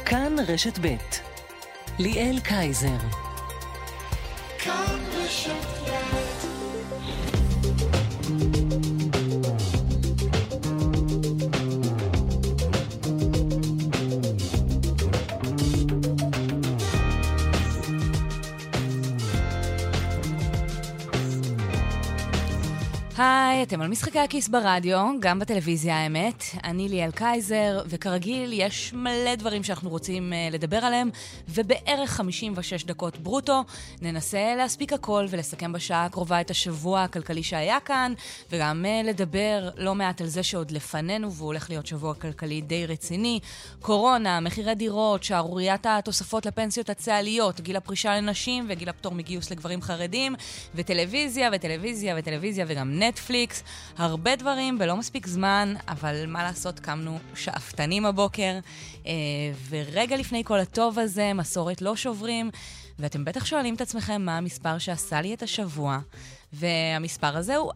כאן רשת ב' ליאל קייזר. כאן רשת ב'. היי, אתם על משחקי הכיס ברדיו, גם בטלוויזיה האמת. אני ליאל קייזר, וכרגיל יש מלא דברים שאנחנו רוצים לדבר עליהם, ובערך 56 דקות ברוטו ננסה להספיק הכל ולסכם בשעה הקרובה את השבוע הכלכלי שהיה כאן, וגם לדבר לא מעט על זה שעוד לפנינו, והוא הולך להיות שבוע כלכלי די רציני. קורונה, מחירי דירות, שערוריית התוספות לפנסיות הצה"ליות, גיל הפרישה לנשים וגיל הפטור מגיוס לגברים חרדים, וטלוויזיה וטלוויזיה וטלוויזיה וגם נטפליקס, הרבה דברים בלא מספיק זמן, אבל מה לעשות, קמנו שאפתנים הבוקר, ורגע לפני כל הטוב הזה, מסורת לא שוברים, ואתם בטח שואלים את עצמכם מה המספר שעשה לי את השבוע, והמספר הזה הוא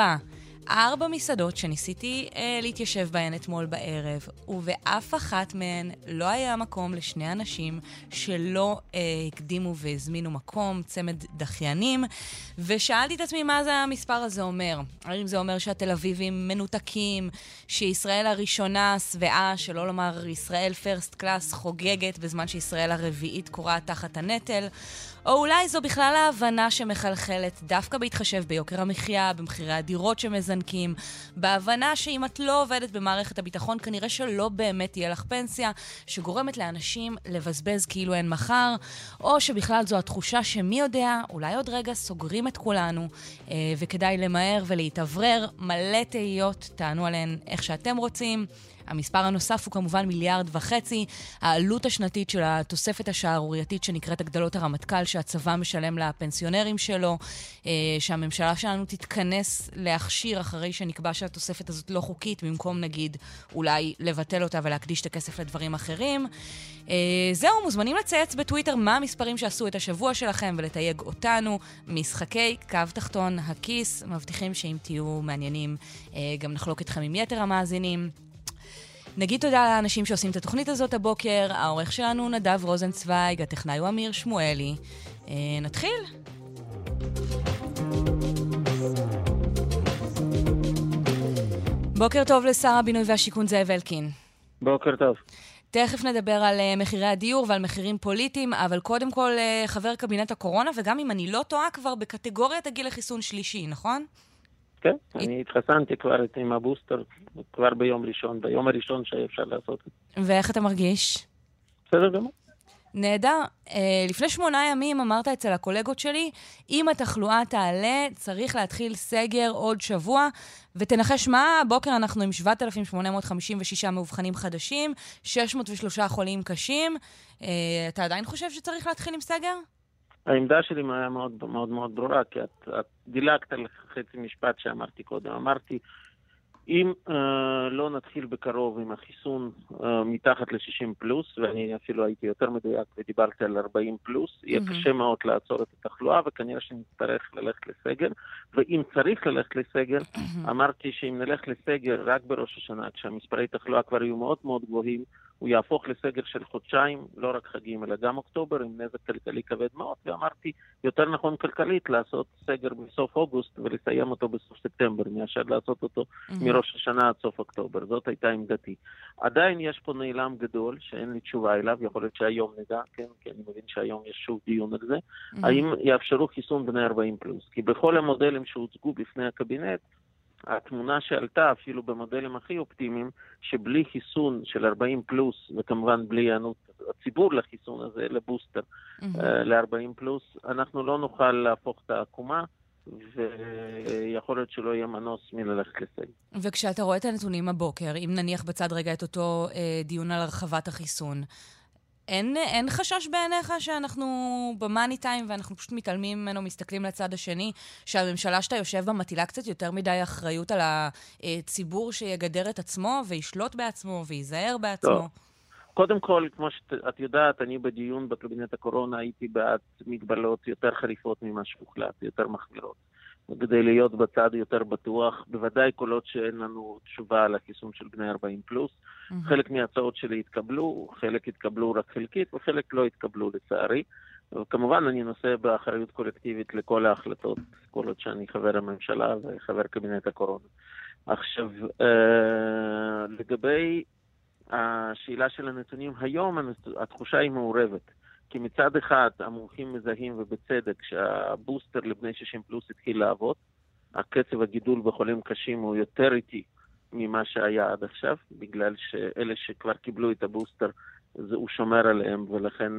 4 מסעדות שניסיתי להתיישב בהן אתמול בערב, ובאף אחת מהן לא היה מקום לשני אנשים שלא הקדימו והזמינו מקום, צמד דחיינים, ושאלתי את עצמי מה זה המספר הזה אומר. האם זה אומר שהתל אביבים מנותקים, שישראל הראשונה שבעה, שלא לומר ישראל פרסט קלאס חוגגת בזמן שישראל הרביעית קוראה תחת הנטל, או אולי זו בכלל ההבנה שמחלחלת דווקא בהתחשב ביוקר המחיה, במחירי הדירות שמזנקים, בהבנה שאם את לא עובדת במערכת הביטחון, כנראה שלא באמת תהיה לך פנסיה, שגורמת לאנשים לבזבז כאילו אין מחר, או שבכלל זו התחושה שמי יודע, אולי עוד רגע סוגרים את כולנו, וכדאי למהר ולהתעברר, מלא תהיות, תענו עליהן איך שאתם רוצים. המספר הנוסף הוא כמובן 1.5 מיליארד. העלות השנתית של התוספת השערורייתית שנקראת הגדלות הרמטכ"ל שהצבא משלם לפנסיונרים שלו, שהממשלה שלנו תתכנס להכשיר אחרי שנקבע שהתוספת הזאת לא חוקית, במקום נגיד אולי לבטל אותה ולהקדיש את הכסף לדברים אחרים. זהו, מוזמנים לצייץ בטוויטר מה המספרים שעשו את השבוע שלכם ולתייג אותנו. משחקי קו תחתון הכיס, מבטיחים שאם תהיו מעניינים גם נחלוק אתכם עם יתר המאזינים. נגיד תודה לאנשים שעושים את התוכנית הזאת הבוקר. העורך שלנו נדב רוזנצוויג, הטכנאי הוא אמיר שמואלי. נתחיל. בוקר טוב לשר הבינוי והשיכון זאב אלקין. בוקר טוב. תכף נדבר על מחירי הדיור ועל מחירים פוליטיים, אבל קודם כל חבר קבינט הקורונה, וגם אם אני לא טועה כבר בקטגוריית הגיל לחיסון שלישי, נכון? כן, אני התחסנתי כבר עם הבוסטר, כבר ביום הראשון שאפשר לעשות את זה. ואיך אתה מרגיש? בסדר גמור. נהדר. לפני 8 ימים אמרת אצל הקולגות שלי, אם התחלואה תעלה, צריך להתחיל סגר עוד שבוע, ותנחש מה, הבוקר אנחנו עם 7,856 מאובחנים חדשים, 603 חולים קשים. אתה עדיין חושב שצריך להתחיל עם סגר? העמדה שלי היה מאוד מאוד מאוד ברורה, כי את דילגת על חצי משפט שאמרתי קודם. אמרתי, אם לא נתחיל בקרוב עם החיסון מתחת ל-60 פלוס, ואני אפילו הייתי יותר מדויק ודיברתי על 40 פלוס, יהיה קשה מאוד לעצור את התחלואה, וכנראה שנצטרך ללכת לסגר. ואם צריך ללכת לסגר, אמרתי שאם נלך לסגר רק בראש השנה, כשהמספרי תחלואה כבר יהיו מאוד מאוד גבוהים, הוא יהפוך לסגר של חודשיים, לא רק חגים, אלא גם אוקטובר, עם נזק כלכלי כבד מאוד, ואמרתי, יותר נכון כלכלית לעשות סגר בסוף אוגוסט, ולסיים אותו בסוף ספטמבר, מאשר לעשות אותו מראש השנה עד סוף אוקטובר. זאת הייתה עמדתי. עדיין יש פה נעלם גדול, שאין לי תשובה אליו, יכול להיות שהיום נדע, כן, כי אני מבין שהיום יש שוב דיון על זה, האם יאפשרו חיסון בני 40 פלוס. כי בכל המודלים שהוצגו בפני הקבינט, התמונה שעלתה אפילו במודלים הכי אופטימיים, שבלי חיסון של 40 פלוס, וכמובן בלי הענות הציבור לחיסון הזה, לבוסטר ל-40 פלוס, אנחנו לא נוכל להפוך את העקומה, ויכול להיות שלא יהיה מנוס מללכת לסגר. וכשאתה רואה את הנתונים הבוקר, אם נניח בצד רגע את אותו דיון על הרחבת החיסון, אין חשש בעיניך שאנחנו במאני טיים ואנחנו פשוט מתעלמים ממנו, מסתכלים לצד השני, שהממשלה שאתה יושב בה מטילה קצת יותר מדי אחריות על הציבור שיגדר את עצמו וישלוט בעצמו וייזהר בעצמו? טוב. קודם כל, כמו שאת יודעת, אני בדיון בקבינט הקורונה הייתי בעד מגבלות יותר חריפות ממה שהוחלט, יותר מחמירות. כדי להיות בצד יותר בטוח, בוודאי קולות שאין לנו תשובה על החיסון של בני 40 פלוס. חלק מההצעות שלי התקבלו, חלק התקבלו רק חלקית וחלק לא התקבלו לצערי. וכמובן אני נושא באחריות קולקטיבית לכל ההחלטות, כל עוד שאני חבר הממשלה וחבר קבינט הקורונה. עכשיו, לגבי השאלה של הנתונים, היום התחושה היא מעורבת. כי מצד אחד המומחים מזהים ובצדק שהבוסטר לבני 60 פלוס התחיל לעבוד, הקצב הגידול בחולים קשים הוא יותר איטי ממה שהיה עד עכשיו, בגלל שאלה שכבר קיבלו את הבוסטר הוא שומר עליהם ולכן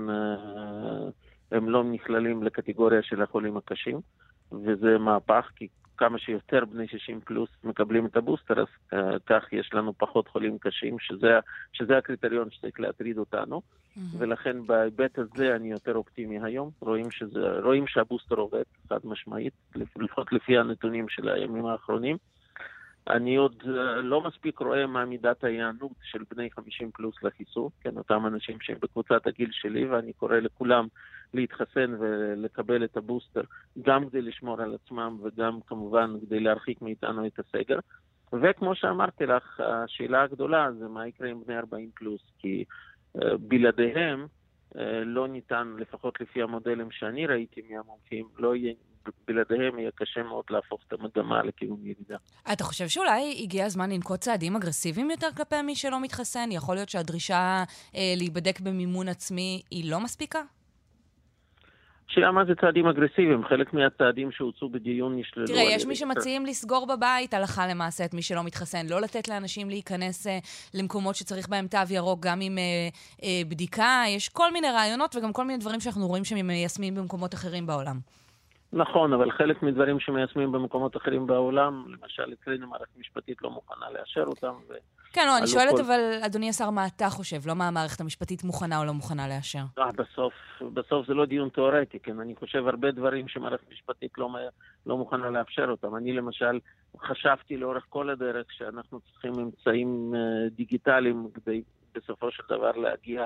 הם לא נכללים לקטגוריה של החולים הקשים, וזה מהפך, כי כמה שיותר בני 60 פלוס מקבלים את הבוסטר, אז כך יש לנו פחות חולים קשים, שזה הקריטריון שצריך להטריד אותנו, ולכן בהיבט הזה אני יותר אופטימי היום, רואים שהבוסטר עובד, חד משמעית, לפחות לפי הנתונים של הימים האחרונים. אני עוד לא מספיק רואה מה מידת ההיענות של בני 50 פלוס לחיסון, כן, אותם אנשים שהם בקבוצת הגיל שלי, ואני קורא לכולם להתחסן ולקבל את הבוסטר, גם כדי לשמור על עצמם וגם כמובן כדי להרחיק מאיתנו את הסגר. וכמו שאמרתי לך, השאלה הגדולה זה מה יקרה עם בני 40 פלוס, כי בלעדיהם לא ניתן, לפחות לפי המודלים שאני ראיתי מהמומחים, בלעדיהם יהיה קשה מאוד להפוך את המגמה לכיוון ירידה. אתה חושב שאולי הגיע הזמן לנקוט צעדים אגרסיביים יותר כלפי מי שלא מתחסן? יכול להיות שהדרישה להיבדק במימון עצמי היא לא מספיקה? שאלה מה זה צעדים אגרסיביים, חלק מהצעדים שהוצאו בדיון נשללו. תראה, יש מי שמציעים לסגור בבית הלכה למעשה את מי שלא מתחסן, לא לתת לאנשים להיכנס למקומות שצריך בהם תו ירוק, גם עם בדיקה, יש כל מיני רעיונות וגם כל מיני דברים שאנחנו רואים שהם מיישמים במקומות אחרים בעולם. נכון, אבל חלק מדברים שמיישמים במקומות אחרים בעולם, למשל אצלנו מערכת משפטית לא מוכנה לאשר אותם. כן, לא, אני שואלת אבל, אדוני השר, מה אתה חושב? לא מה המערכת המשפטית מוכנה או לא מוכנה לאשר. בסוף זה לא דיון תיאורטי, כן? אני חושב הרבה דברים שמערכת משפטית לא מוכנה לאפשר אותם. אני למשל חשבתי לאורך כל הדרך שאנחנו צריכים אמצעים דיגיטליים כדי בסופו של דבר להגיע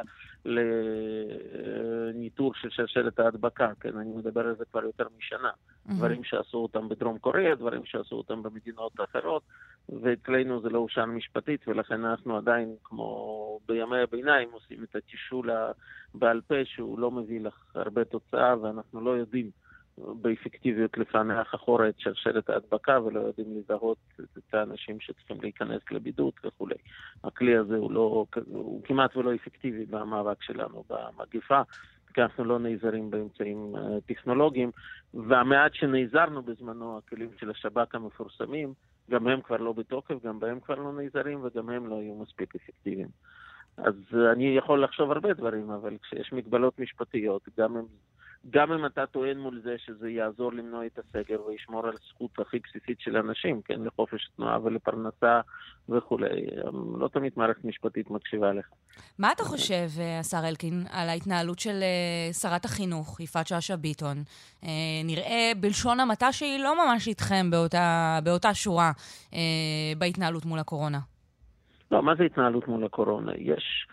לניטור של שרשרת ההדבקה, כן? אני מדבר על זה כבר יותר משנה. דברים שעשו אותם בדרום קוריאה, דברים שעשו אותם במדינות אחרות, ואצלנו זה לא אושר משפטית, ולכן אנחנו עדיין, כמו בימי הביניים, עושים את התישול בעל פה, שהוא לא מביא לך הרבה תוצאה, ואנחנו לא יודעים באפקטיביות לפענח אחורה את שרשרת ההדבקה, ולא יודעים לזהות את האנשים שצריכים להיכנס לבידוד וכו'. הכלי הזה הוא כמעט ולא אפקטיבי במאבק שלנו במגפה, כי אנחנו לא נעזרים באמצעים טכנולוגיים, והמעט שנעזרנו בזמנו, הכלים של השב"כ המפורסמים, גם הם כבר לא בתוקף, גם בהם כבר לא נעזרים, וגם הם לא יהיו מספיק אפקטיביים. אז אני יכול לחשוב הרבה דברים, אבל כשיש מגבלות משפטיות, גם אם אתה טוען מול זה שזה יעזור למנוע את הסגר וישמור על זכות הכי בסיסית של אנשים, כן, לחופש תנועה ולפרנסה וכו'. לא תמיד מערכת משפטית מקשיבה לך. מה אתה חושב, השר אלקין, על ההתנהלות של שרת החינוך, יפעת שאשא ביטון? נראה בלשון המעטה שהיא לא ממש איתכם באותה שורה בהתנהלות מול הקורונה. לא, מה זה התנהלות מול הקורונה? יש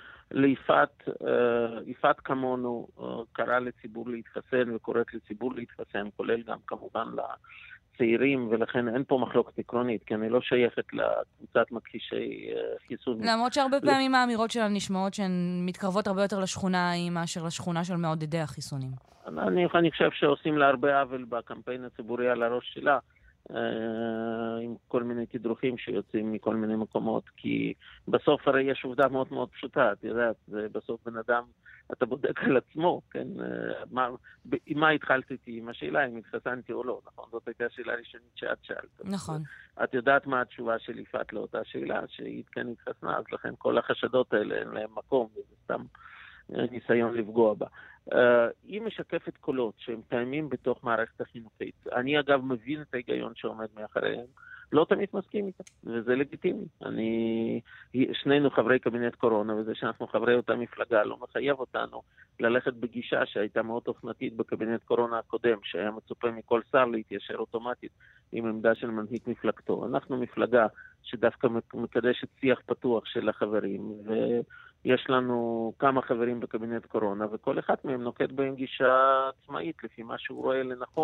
יפעת כמונו קרא לציבור להתחסן וקוראת לציבור להתחסן, כולל גם כמובן לצעירים, ולכן אין פה מחלוקת עקרונית, כי אני לא שייכת לקבוצת מכחישי חיסון. למרות שהרבה פעמים האמירות שלה נשמעות שהן מתקרבות הרבה יותר לשכונה ההיא מאשר לשכונה של מעודדי החיסונים. אני חושב שעושים לה הרבה עוול בקמפיין הציבורי על הראש שלה, עם כל מיני תדרוכים שיוצאים מכל מיני מקומות, כי בסוף הרי יש עובדה מאוד מאוד פשוטה, את יודעת, בסוף בן אדם, אתה בודק על עצמו, כן, עם מה התחלתי עם השאלה, אם התחסנתי או לא, נכון? זאת הייתה השאלה הראשונית שאת שאלת. נכון. את יודעת מה התשובה של יפעת לאותה שאלה, שהיא כן התחסנה, אז לכן כל החשדות האלה אין להם מקום, וזה סתם ניסיון לפגוע בה. היא משקפת קולות שהם קיימים בתוך מערכת החינוכית. אני אגב מבין את ההיגיון שעומד מאחריהם, לא תמיד מסכים איתה, וזה לגיטימי. שנינו חברי קבינט קורונה, וזה שאנחנו חברי אותה מפלגה לא מחייב אותנו ללכת בגישה שהייתה מאוד אופנתית בקבינט קורונה הקודם, שהיה מצופה מכל שר להתיישר אוטומטית עם עמדה של מנהיג מפלגתו. אנחנו מפלגה שדווקא מקדשת שיח פתוח של החברים, ויש לנו כמה חברים בקבינט קורונה, וכל אחד מהם נוקט בהם גישה עצמאית לפי מה שהוא רואה לנכון,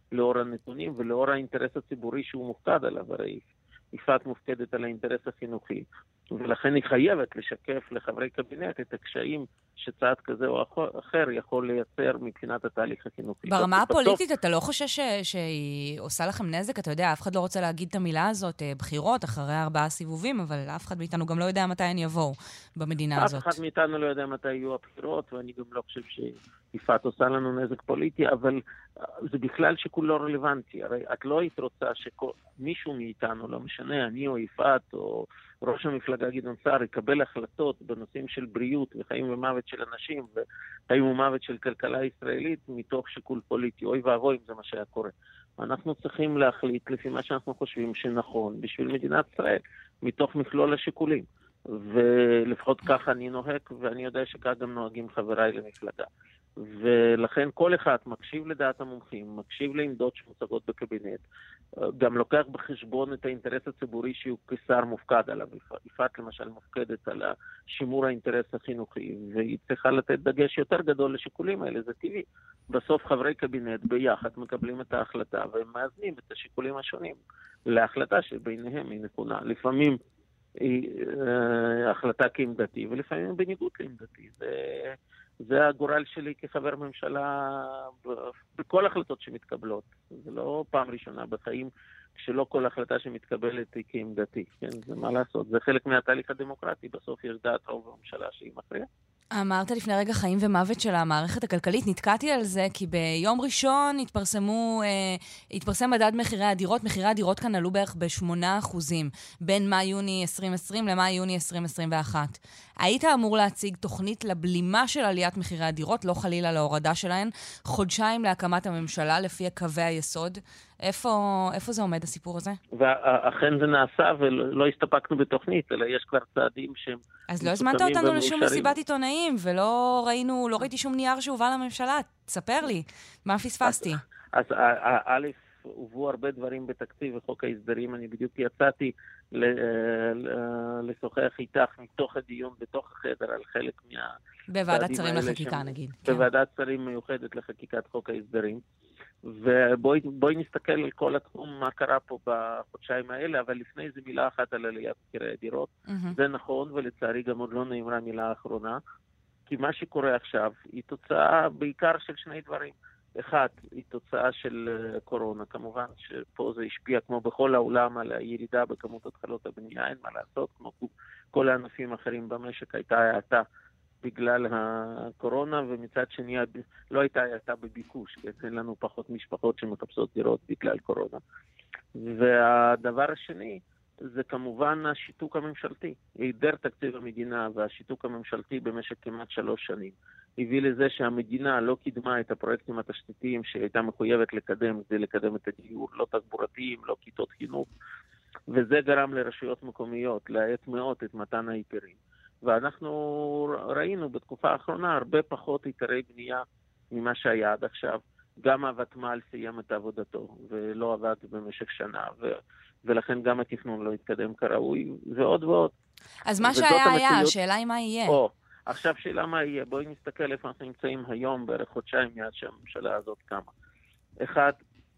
לאור הנתונים ולאור האינטרס הציבורי שהוא מופקד עליו. הרי יפעת מופקדת על האינטרס החינוכי, ולכן היא חייבת לשקף לחברי קבינט את הקשיים שצעד כזה או אחר יכול לייצר מבחינת התהליך החינוכי. ברמה הפוליטית אתה לא חושש שהיא עושה לכם נזק? אתה יודע, אף אחד לא רוצה להגיד את המילה הזאת, בחירות אחרי 4 סיבובים, אבל אף אחד מאיתנו גם לא יודע מתי הן יבואו במדינה הזאת. אף אחד מאיתנו לא יודע מתי יהיו הבחירות, ואני גם לא חושב שיפעת עושה לנו נזק פוליטי, אבל זה בכלל שיקול לא רלוונטי. הרי את לא היית רוצה שמישהו מאיתנו, לא משנה, אני או יפעת או ראש המפלגה גדעון סער, יקבל החלטות בנושאים של בריאות וחיים ומוות של אנשים וחיים ומוות של כלכלה ישראלית מתוך שיקול פוליטי. אוי ואבוי אם זה מה שהיה קורה. אנחנו צריכים להחליט לפי מה שאנחנו חושבים שנכון בשביל מדינת ישראל, מתוך מכלול השיקולים. ולפחות ככה אני נוהג, ואני יודע שכך גם נוהגים חבריי למפלגה. ולכן כל אחד מקשיב לדעת המומחים, מקשיב לעמדות שמוצגות בקבינט, גם לוקח בחשבון את האינטרס הציבורי שהוא כשר מופקד עליו. יפעת למשל מופקדת על שימור האינטרס החינוכי, והיא צריכה לתת דגש יותר גדול לשיקולים האלה, זה טבעי. בסוף חברי קבינט ביחד מקבלים את ההחלטה, והם מאזנים את השיקולים השונים להחלטה שביניהם היא נכונה. לפעמים היא החלטה כעמדתי, ולפעמים בניגוד לעמדתי. זה הגורל שלי כחבר ממשלה בכל החלטות שמתקבלות. זה לא פעם ראשונה בחיים כשלא כל החלטה שמתקבלת היא כעמדתי. כן? זה מה לעשות. זה חלק מהתהליך הדמוקרטי. בסוף יש דעת רוב הממשלה שהיא מכריעה. אמרת לפני רגע חיים ומוות של המערכת הכלכלית, נתקעתי על זה כי ביום ראשון התפרסם מדד מחירי הדירות. מחירי הדירות כאן עלו בערך ב8% בין מאי-יוני 2020 למאי-יוני 2021. היית אמור להציג תוכנית לבלימה של עליית מחירי הדירות, לא חלילה להורדה שלהן, חודשיים להקמת הממשלה לפי קווי היסוד. איפה זה עומד הסיפור הזה? ואכן זה נעשה ולא הסתפקנו בתוכנית, אלא יש כבר צעדים שהם אז לא הזמנת אותנו לשום מסיבת עיתונאים, ולא ראיתי שום נייר שהובא לממשלה. תספר לי, מה פספסתי? אז א', הובאו הרבה דברים בתקציב וחוק ההסדרים. אני בדיוק יצאתי לשוחח איתך מתוך הדיון, בתוך החדר, על חלק בוועדת שרים לחקיקה, נגיד. בוועדת שרים מיוחדת לחקיקת חוק ההסדרים. ובואי נסתכל על כל התחום, מה קרה פה בחודשיים האלה, אבל לפני זה מילה אחת על עליית מחירי הדירות. זה נכון, ולצערי גם עוד לא נאמרה מילה האחרונה, כי מה שקורה עכשיו היא תוצאה בעיקר של שני דברים. אחד, היא תוצאה של קורונה, כמובן שפה זה השפיע כמו בכל העולם על הירידה בכמות התחלות הבנייה, אין מה לעשות, כמו כל הענפים האחרים במשק הייתה האטה בגלל הקורונה, ומצד שני לא הייתה האטה בביקוש, כי אין לנו פחות משפחות שמחפשות דירות בגלל קורונה. והדבר השני זה כמובן השיתוק הממשלתי. היעדר תקציב המדינה והשיתוק הממשלתי במשך כמעט 3 שנים הביא לזה שהמדינה לא קידמה את הפרויקטים התשתיתיים שהייתה מחויבת לקדם, זה לקדם את הדיור, לא תחבורתיים, לא כיתות חינוך, וזה גרם לרשויות מקומיות להאט מאוד את מתן ההיתרים. ואנחנו ראינו בתקופה האחרונה הרבה פחות היתרי בנייה ממה שהיה עד עכשיו. גם הוותמ"ל סיים את עבודתו ולא עבד במשך שנה, ולכן גם התכנון לא התקדם כראוי, ועוד ועוד. אז מה שהיה היה, השאלה היא מה יהיה. עכשיו שאלה מה יהיה. בואי נסתכל איפה אנחנו נמצאים היום, בערך חודשיים מאז שהממשלה הזאת קמה. אחד,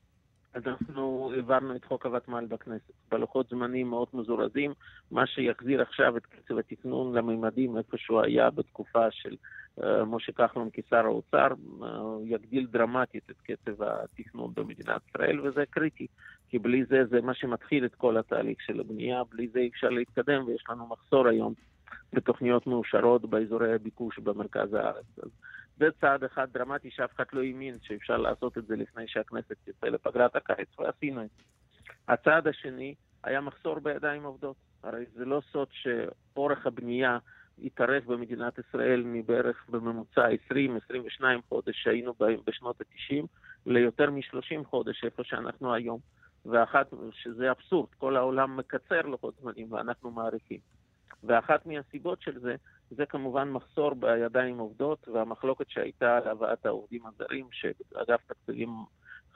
אנחנו העברנו את חוק הוותמ"ל בכנסת, בלוחות זמנים מאוד מזורזים, מה שיחזיר עכשיו את קצב התכנון לממדים איפה שהוא היה בתקופה של משה כחלון כשר האוצר, יגדיל דרמטית את קצב התכנון במדינת ישראל, וזה קריטי, כי בלי זה, זה מה שמתחיל את כל התהליך של הבנייה, בלי זה אפשר להתקדם, ויש לנו מחסור היום בתוכניות מאושרות באזורי הביקוש במרכז הארץ. אז זה צעד אחד דרמטי שאף אחד לא האמין שאפשר לעשות את זה לפני שהכנסת תצא לפגרת הקיץ, ועשינו את זה. הצעד השני היה מחסור בידיים עובדות. הרי זה לא סוד שאורך הבנייה התארך במדינת ישראל מבערך בממוצע 20-22 חודש שהיינו בהם בשנות ה-90 ליותר מ-30 חודש איפה שאנחנו היום. ואחת, שזה אבסורד, כל העולם מקצר לוחות זמנים ואנחנו מעריכים. ואחת מהסיבות של זה, זה כמובן מחסור בידיים עובדות, והמחלוקת שהייתה על הבאת העובדים הזרים, שאגף תקציבים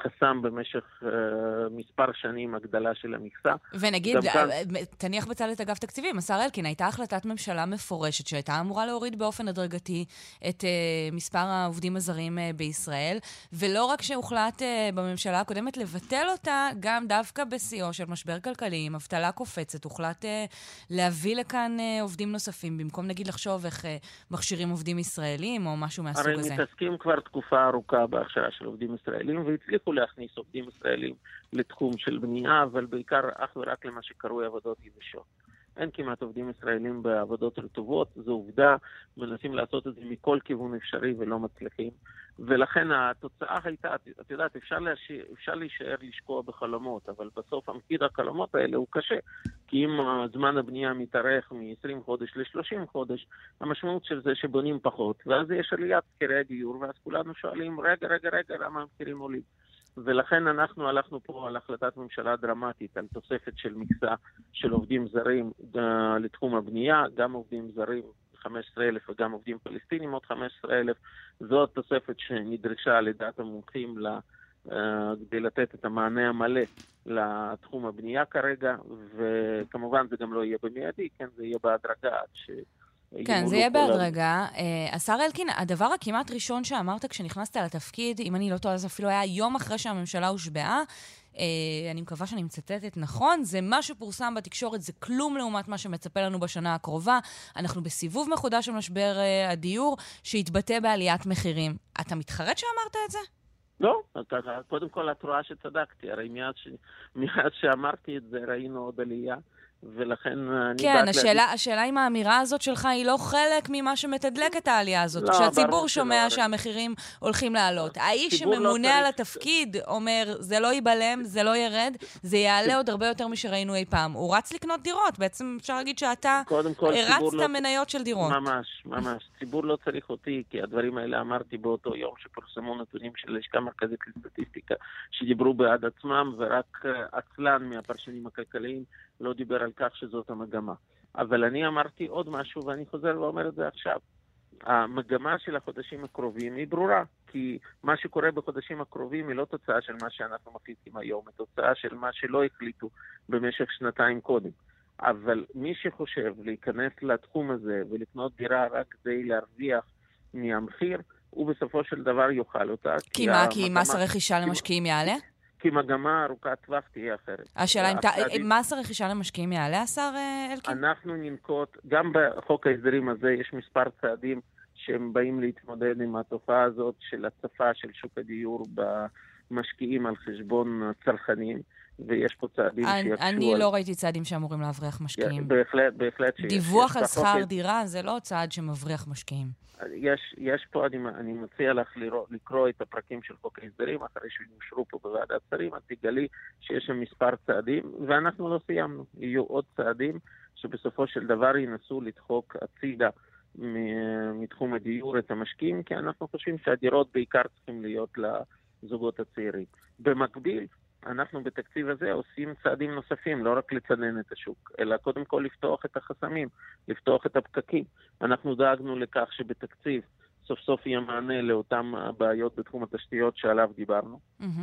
חסם במשך מספר שנים הגדלה של המכסה. ונגיד, תניח בצד את אגף תקציבים, השר אלקין, הייתה החלטת ממשלה מפורשת שהייתה אמורה להוריד באופן הדרגתי את מספר העובדים הזרים בישראל, ולא רק שהוחלט בממשלה הקודמת לבטל אותה, גם דווקא בשיאו של משבר כלכלי, עם אבטלה קופצת, הוחלט להביא לכאן עובדים נוספים, במקום נגיד לחשוב איך מכשירים עובדים ישראלים או משהו מהסוג הזה. הרי מתעסקים כבר תקופה ארוכה בהכשרה של עובדים ישראלים, והצליחו להכניס עובדים ישראלים לתחום של בנייה, אבל בעיקר אך ורק למה שקרוי עבודות יבשות. אין כמעט עובדים ישראלים בעבודות רטובות, זו עובדה, מנסים לעשות את זה מכל כיוון אפשרי ולא מצליחים. ולכן התוצאה הייתה, את יודעת, אפשר להישאר לשקוע בחלומות, אבל בסוף המחיר החלומות האלה הוא קשה. כי אם זמן הבנייה מתארך מ-20 חודש ל-30 חודש, המשמעות של זה שבונים פחות, ואז יש עליית מחירי הדיור, ואז כולנו שואלים, רגע, למה המחירים עולים? ולכן אנחנו הלכנו פה על החלטת ממשלה דרמטית, על תוספת של מכסה של עובדים זרים לתחום הבנייה, גם עובדים זרים 15,000 וגם עובדים פלסטינים עוד 15,000. זו התוספת שנדרשה לדעת המומחים כדי לתת את המענה המלא לתחום הבנייה כרגע, וכמובן זה גם לא יהיה במיידי, כן, זה יהיה בהדרגה כן, זה יהיה בהדרגה. השר אלקין, הדבר הכמעט ראשון שאמרת כשנכנסת לתפקיד, אם אני לא טועה, אז אפילו היה יום אחרי שהממשלה הושבעה, אני מקווה שאני מצטטת נכון, זה מה שפורסם בתקשורת, זה כלום לעומת מה שמצפה לנו בשנה הקרובה. אנחנו בסיבוב מחודש של משבר הדיור, שהתבטא בעליית מחירים. אתה מתחרט שאמרת את זה? לא, קודם כל את רואה שצדקתי, הרי מיד שאמרתי את זה ראינו עוד עלייה, ולכן כן, השאלה אם האמירה הזאת שלך היא לא חלק ממה שמתדלק את העלייה הזאת, כשהציבור שומע שהמחירים הולכים לעלות. האיש שממונה על התפקיד אומר, זה לא ייבלם, זה לא ירד, זה יעלה עוד הרבה יותר משראינו אי פעם. הוא רץ לקנות דירות, בעצם אפשר להגיד שאתה הרצת מניות של דירות. ממש. ציבור לא צריך אותי, כי הדברים האלה אמרתי באותו יום שפורסמו נתונים של לשכה מרכזית לסטטיסטיקה, שדיברו בעד עצמם, ורק עצלן מהפרשנים הכלכליים לא דיבר על כך שזאת המגמה. אבל אני אמרתי עוד משהו, ואני חוזר ואומר את זה עכשיו. המגמה של החודשים הקרובים היא ברורה, כי מה שקורה בחודשים הקרובים היא לא תוצאה של מה שאנחנו מחליטים היום, היא תוצאה של מה שלא החליטו במשך שנתיים קודם. אבל מי שחושב להיכנס לתחום הזה ולקנות דירה רק כדי להרוויח מהמחיר, הוא בסופו של דבר יוכל אותה. כי מה? כי מס הרכישה למשקיעים יעלה? כי מגמה ארוכת טווח תהיה אחרת. השאלה אם מס הרכישה למשקיעים יעלה, השר אלקין? אנחנו ננקוט, גם בחוק ההסדרים הזה יש מספר צעדים שהם באים להתמודד עם התופעה הזאת של הצפה של שוק הדיור במשקיעים על חשבון צרכנים, ויש פה צעדים שיקשו... אני לא ראיתי צעדים שאמורים להבריח משקיעים. בהחלט שיש. דיווח על שכר דירה זה לא צעד שמבריח משקיעים. יש פה, אני מציע לך לקרוא את הפרקים של חוק ההסדרים, אחרי שיושרו פה בוועדת שרים, את תגלי שיש שם מספר צעדים, ואנחנו לא סיימנו. יהיו עוד צעדים שבסופו של דבר ינסו לדחוק הצידה מתחום הדיור את המשקיעים, כי אנחנו חושבים שהדירות בעיקר צריכים להיות לזוגות הצעירים. במקביל, אנחנו בתקציב הזה עושים צעדים נוספים, לא רק לצנן את השוק, אלא קודם כל לפתוח את החסמים, לפתוח את הפקקים. אנחנו דאגנו לכך שבתקציב סוף סוף יהיה מענה לאותם הבעיות בתחום התשתיות שעליו דיברנו.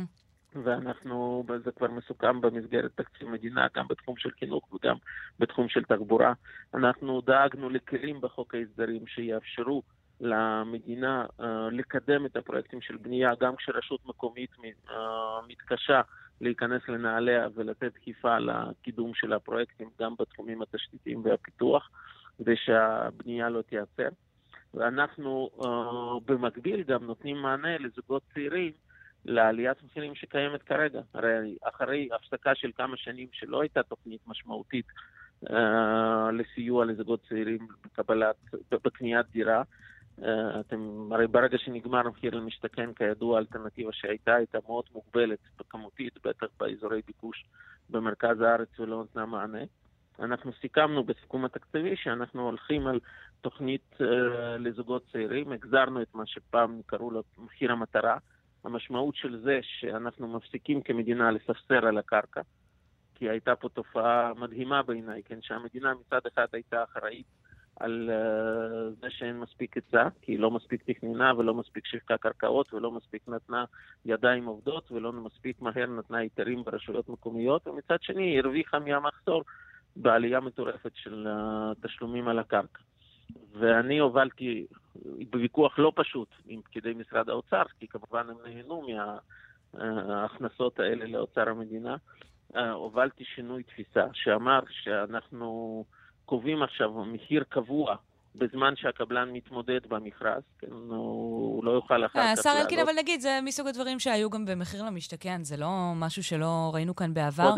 ואנחנו, זה כבר מסוכם במסגרת תקציב מדינה, גם בתחום של חינוך וגם בתחום של תחבורה. אנחנו דאגנו לכלים בחוק ההסדרים שיאפשרו למדינה לקדם את הפרויקטים של בנייה, גם כשרשות מקומית מתקשה להיכנס לנעליה ולתת דחיפה לקידום של הפרויקטים, גם בתחומים התשתיתיים והפיתוח, כדי שהבנייה לא תיעצר. ואנחנו במקביל גם נותנים מענה לזוגות צעירים לעליית מחירים שקיימת כרגע. הרי אחרי הפסקה של כמה שנים שלא הייתה תוכנית משמעותית לסיוע לזוגות צעירים בקניית דירה, הרי ברגע שנגמר מחיר למשתכן, כידוע, האלטרנטיבה הייתה מאוד מוגבלת בכמותית, בטח באזורי ביקוש במרכז הארץ, ולא נתנה מענה. אנחנו סיכמנו בסיכום התקציבי שאנחנו הולכים על תוכנית לזוגות צעירים, הגזרנו את מה שפעם קראו לו מחיר המטרה. המשמעות של זה שאנחנו מפסיקים כמדינה לספסר על הקרקע, כי הייתה פה תופעה מדהימה בעיניי, כן, שהמדינה מצד אחד הייתה אחראית על זה שאין מספיק היצע, כי לא מספיק תכננה ולא מספיק שיווקה קרקעות ולא מספיק נתנה ידיים עובדות ולא מספיק מהר נתנה היתרים ברשויות מקומיות, ומצד שני היא הרוויחה מהמחסור בעלייה מטורפת של תשלומים על הקרקע. ואני הובלתי בוויכוח לא פשוט עם פקידי משרד האוצר, כי כמובן הם נהנו מההכנסות האלה לאוצר המדינה, הובלתי שינוי תפיסה שאמר שאנחנו קובעים עכשיו מחיר קבוע בזמן שהקבלן מתמודד במכרז, כן, הוא לא יוכל אחר כך השר אלקין, אבל נגיד, זה מסוג הדברים שהיו גם במחיר למשתכן, זה לא משהו שלא ראינו כאן בעבר.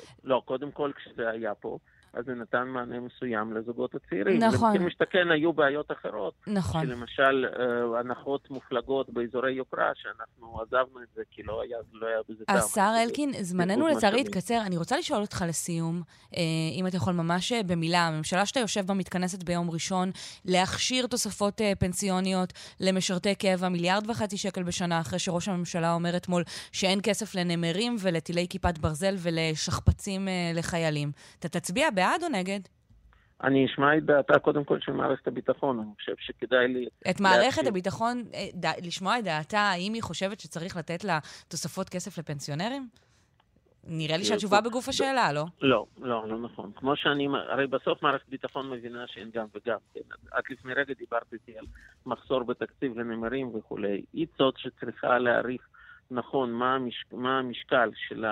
קודם כל כשזה היה פה, אז זה נתן מענה מסוים לזוגות הצעירים. נכון. למחיר משתכן היו בעיות אחרות. נכון. שלמשל, הנחות מופלגות באזורי יוקרה, שאנחנו עזבנו את זה, כי לא היה בזה טעם. השר אלקין, זמננו לצערי התקצר. אני רוצה לשאול אותך לסיום, אם אתה יכול ממש במילה, הממשלה שאתה יושב בה מתכנסת ביום ראשון, להכשיר תוספות פנסיוניות למשרתי קבע, 1.5 מיליארד שקל בשנה, אחרי שראש הממשלה אומר אתמול שאין כסף לנמרים ולטילי כיפת ברזל ולשכפצים לחיילים. אתה תצביע בעד או נגד? אני אשמע את דעתה קודם כל של מערכת הביטחון. אני חושב שכדאי לי... את מערכת הביטחון, לשמוע את דעתה, האם היא חושבת שצריך לתת לה תוספות כסף לפנסיונרים? נראה לי שהתשובה בגוף השאלה, לא? לא נכון. כמו שאני... הרי בסוף מערכת ביטחון מבינה שאין גם וגם. עד לפני רגע דיברתי על מחסור בתקציב לנמרים וכולי. היא זאת שצריכה להעריך נכון מה המשקל של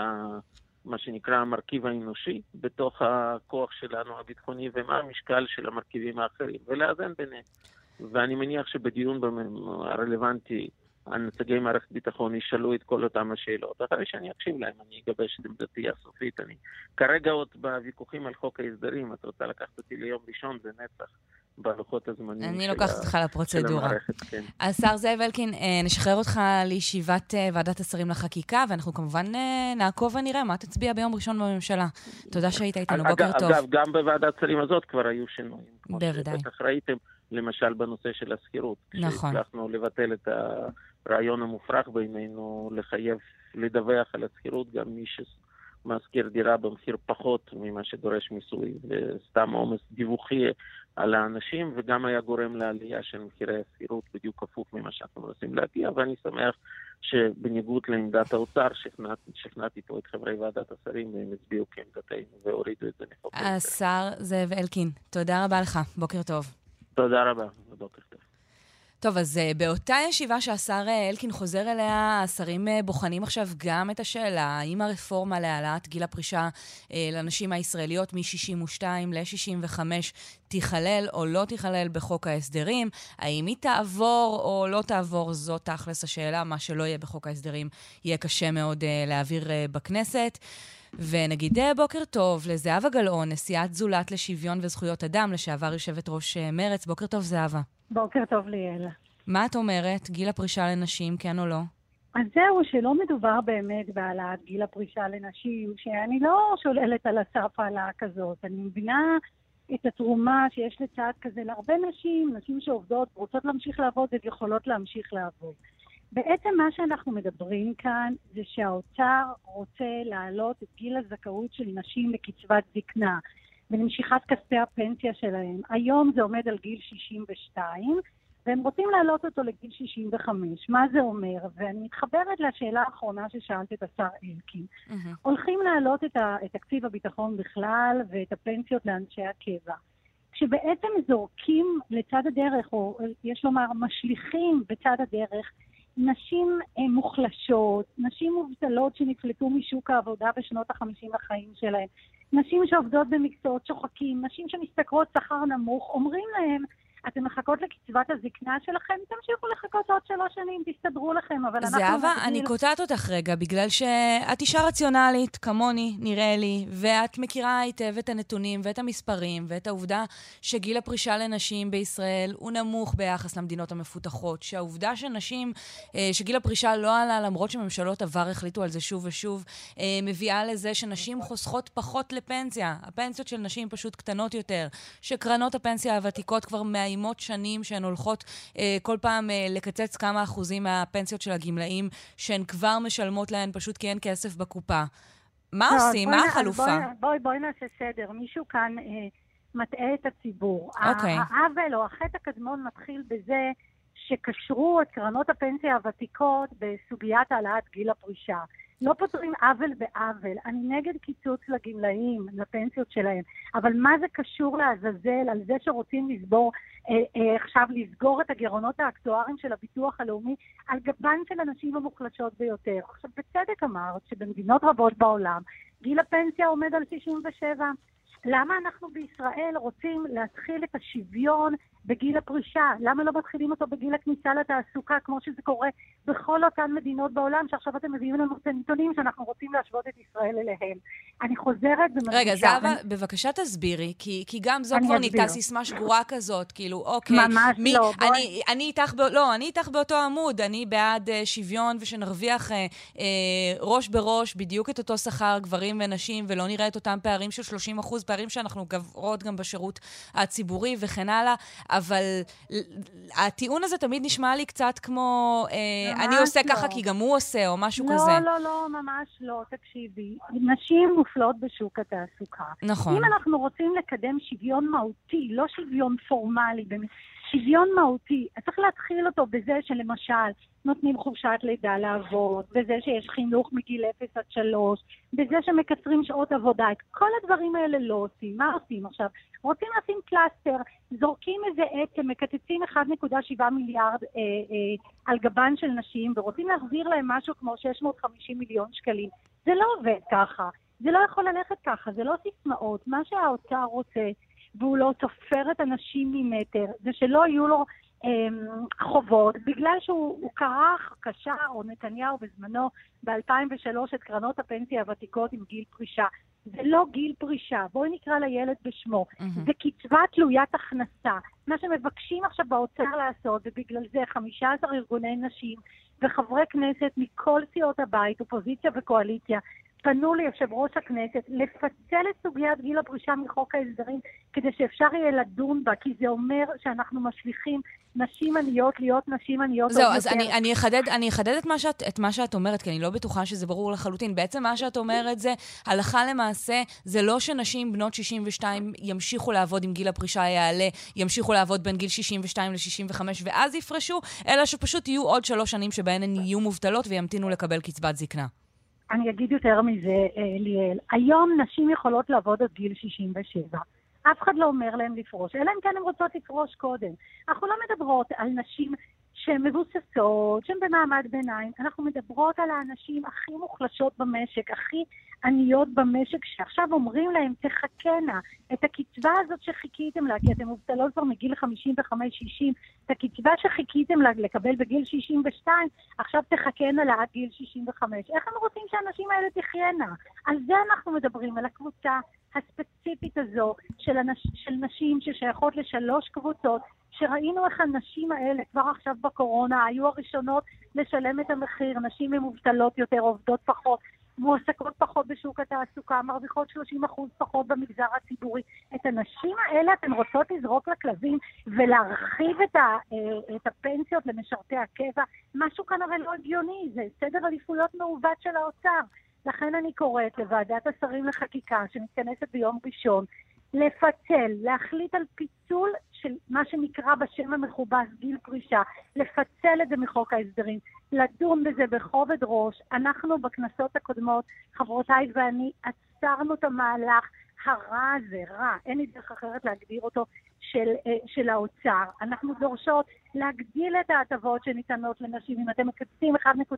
מה שנקרא המרכיב האנושי בתוך הכוח שלנו הביטחוני, ומה המשקל של המרכיבים האחרים, ולאזן ביניהם. ואני מניח שבדיון הרלוונטי, הנציגי מערכת ביטחון ישאלו את כל אותם השאלות. אחרי שאני אקשיב להם, אני אגבש את עמדתי הסופית. אני כרגע עוד בוויכוחים על חוק ההסדרים, את רוצה לקחת אותי ליום ראשון, זה נצח בלוחות הזמנים. אני לוקחת אותך לפרוצדורה. כן. השר זאב אלקין, נשחרר אותך לישיבת ועדת השרים לחקיקה, ואנחנו כמובן נעקוב ונראה מה תצביע ביום ראשון בממשלה. תודה שהיית איתנו, בוקר טוב. אגב, גם בוועדת שרים הזאת כבר היו שינויים. בוודאי. בטח ראיתם, למשל בנושא של הסחירות. נכון. כשהצלחנו לבטל את הרעיון המופרך בינינו, לחייב לדווח על הסחירות גם מי שמזכיר דירה במחיר פחות ממה שדורש מיסוי, וסתם עומס דיווחי על האנשים, וגם היה גורם לעלייה של מחירי הסחירות בדיוק הפוך ממה שאנחנו מנסים להגיע, ואני שמח שבניגוד לעמדת האוצר שכנעתי פה את חברי ועדת השרים, והם הצביעו כעמדתנו והורידו את זה מחוק. השר זאב אלקין, תודה רבה לך, בוקר טוב. תודה רבה, ובוקר טוב. טוב, אז באותה ישיבה שהשר אלקין חוזר אליה, השרים בוחנים עכשיו גם את השאלה, האם הרפורמה להעלאת גיל הפרישה לנשים הישראליות מ-62 ל-65 תיכלל או לא תיכלל בחוק ההסדרים, האם היא תעבור או לא תעבור, זאת תכלס השאלה, מה שלא יהיה בחוק ההסדרים יהיה קשה מאוד להעביר בכנסת. ונגיד בוקר טוב לזהבה גלאון, נשיאת זולת לשוויון וזכויות אדם, לשעבר יושבת ראש מרץ. בוקר טוב זהבה. בוקר טוב ליאל. מה את אומרת? גיל הפרישה לנשים, כן או לא? אז זהו, שלא מדובר באמת בהעלאת גיל הפרישה לנשים, שאני לא שוללת על הסף העלאה כזאת. אני מבינה את התרומה שיש לצעד כזה להרבה נשים, נשים שעובדות, רוצות להמשיך לעבוד ויכולות להמשיך לעבוד. בעצם מה שאנחנו מדברים כאן זה שהאוצר רוצה להעלות את גיל הזכאות של נשים לקצבת זקנה ולמשיכת כספי הפנסיה שלהם. היום זה עומד על גיל 62 והם רוצים להעלות אותו לגיל 65. מה זה אומר? ואני מתחברת לשאלה האחרונה ששאלת את השר אלקין. הולכים להעלות את תקציב הביטחון בכלל ואת הפנסיות לאנשי הקבע. כשבעצם זורקים לצד הדרך, או יש לומר משליכים בצד הדרך, נשים מוחלשות, נשים מובטלות שנפלטו משוק העבודה בשנות ה-50 לחיים שלהם, נשים שעובדות במקצועות שוחקים, נשים שמשתכרות שכר נמוך, אומרים להם, אתם מחכות לקצבת הזקנה שלכם, תמשיכו לחכות עוד 3 שנים, תסתדרו לכם, אבל אנחנו... זהבה, אני קוטעת אותך רגע, בגלל שאת אישה רציונלית, כמוני, נראה לי, ואת מכירה היטב את הנתונים ואת המספרים, ואת העובדה שגיל הפרישה לנשים בישראל הוא נמוך ביחס למדינות המפותחות, שהעובדה שגיל הפרישה לא עלה, למרות שממשלות עבר החליטו על זה שוב ושוב, מביאה לזה שנשים חוסכות פחות לפנסיה. הפנסיות של נשים פשוט קטנות יותר, שקרנות הפנסיה הוותיקות כבר מאיימות שנים שהן הולכות כל פעם לקצץ כמה אחוזים מהפנסיות של הגמלאים שהן כבר משלמות להן פשוט כי אין כסף בקופה. מה עושים? מה החלופה? בואי נעשה סדר. מישהו כאן מטעה את הציבור. אוקיי. העוול או החטא הקדמון מתחיל בזה שקשרו את קרנות הפנסיה הוותיקות בסוגיית העלאת גיל הפרישה. לא פותרים עוול בעוול. אני נגד קיצוץ לגמלאים, לפנסיות שלהם. אבל מה זה קשור לעזאזל על זה שרוצים עכשיו לסגור את הגירעונות האקטואריים של הביטוח הלאומי על גבן של אנשים המוחלשות ביותר? עכשיו, בצדק אמרת שבמדינות רבות בעולם גיל הפנסיה עומד על 67. למה אנחנו בישראל רוצים להתחיל את השוויון בגיל הפרישה? למה לא מתחילים אותו בגיל הכניסה לתעסוקה, כמו שזה קורה בכל אותן מדינות בעולם, שעכשיו אתם מביאים לנו את הנתונים שאנחנו רוצים להשוות את ישראל אליהם? אני חוזרת ומדגישה. רגע, זהבה, בבקשה תסבירי, כי גם זו כבר נהייתה סיסמה שגורה כזאת, כאילו, אוקיי. ממש לא. אני איתך באותו עמוד, אני בעד שוויון ושנרוויח ראש בראש בדיוק את אותו שכר, גברים ונשים, ולא נראה את אותם פערים של 30%, פערים שאנחנו גברות גם בשירות הציבורי וכן הלאה, אבל הטיעון הזה תמיד נשמע לי קצת כמו אני עושה ככה כי גם הוא עושה, או משהו כזה. לא, ממש לא. תקשיבי, נשים מופלות בשוק התעסוקה. נכון. אם אנחנו רוצים לקדם שוויון מהותי, לא שוויון פורמלי, שוויון מהותי, צריך להתחיל אותו בזה שלמשל נותנים חופשת לידה לעבוד, בזה שיש חינוך מגיל 0 עד 3, בזה שמקצרים שעות עבודה. את כל הדברים האלה לא עושים. מה עושים עכשיו? רוצים לשים פלסטר, זורקים איזה עצם, מקצצים 1.7 מיליארד על גבן של נשים, ורוצים להחזיר להם משהו כמו 650 מיליון שקלים. זה לא עובד ככה. זה לא יכול ללכת ככה. זה לא סיסמאות. מה שהאוצר רוצה, והוא לא תופר את הנשים ממטר, זה שלא יהיו לו חובות, בגלל שהוא קשר, או נתניהו בזמנו ב-2003 את קרנות הפנסיה הוותיקות עם גיל פרישה. זה לא גיל פרישה, בואי נקרא לילד בשמו. זה קצבה תלוית הכנסה. מה שמבקשים עכשיו באוצר לעשות, ובגלל זה 15 ארגוני נשים וחברי כנסת מכל סיעות הבית, אופוזיציה וקואליציה, פנו ליושב ראש הכנסת לפצל את סוגיית גיל הפרישה מחוק ההסדרים כדי שאפשר יהיה לדון בה, כי זה אומר שאנחנו משליכים נשים עניות להיות נשים עניות. זהו, אז אני אחדד את מה שאת אומרת, כי אני לא בטוחה שזה ברור לחלוטין. בעצם מה שאת אומרת זה, הלכה למעשה, זה לא שנשים בנות 62 ימשיכו לעבוד עם גיל הפרישה יעלה, ימשיכו לעבוד בין גיל 62 ל-65 ואז יפרשו, אלא שפשוט יהיו עוד 3 שנים שבהן הן יהיו מובטלות וימתינו לקבל קצבת זקנה. אני אגיד יותר מזה, ליאל. היום נשים יכולות לעבוד עד גיל 67. אף אחד לא אומר להם לפרוש, אלא אם כן הן רוצות לפרוש קודם. אנחנו לא מדברות על נשים שהן מבוססות, שהן במעמד ביניים. אנחנו מדברות על האנשים הכי מוחלשות במשק, הכי עניות במשק, שעכשיו אומרים להם, תחכנה. את הקצבה הזאת שחיכיתם לה, כי אתם מובטלות כבר מגיל 55-60, את הקצבה שחיכיתם לה לקבל בגיל 62, עכשיו תחכנה לה עד גיל 65. איך הם רוצים שהאנשים האלה תחיינה? על זה אנחנו מדברים, על הקבוצה הספציפית הזו של נשים ששייכות ל3 קבוצות, שראינו איך הנשים האלה כבר עכשיו בקורונה היו הראשונות לשלם את המחיר. נשים ממובטלות יותר, עובדות פחות, מועסקות פחות בשוק התעסוקה, מרוויחות 30% פחות במגזר הציבורי. את הנשים האלה אתן רוצות לזרוק לכלבים ולהרחיב את הפנסיות למשרתי הקבע. משהו כאן הרי לא הגיוני, זה סדר עדיפויות מעוות של האוצר. לכן אני קוראת לוועדת השרים לחקיקה שמתכנסת ביום ראשון, לפצל, להחליט על פיצול של מה שנקרא בשם המכובס גיל פרישה, לפצל את זה מחוק ההסדרים, לדון בזה בכובד ראש. אנחנו בכנסות הקודמות, חברותיי ואני, עצרנו את המהלך הרע הזה, רע, אין לי דרך אחרת להגדיר אותו, של האוצר. אנחנו דורשות להגדיל את ההטבות שניתנות לנשים. אם אתם מקצצים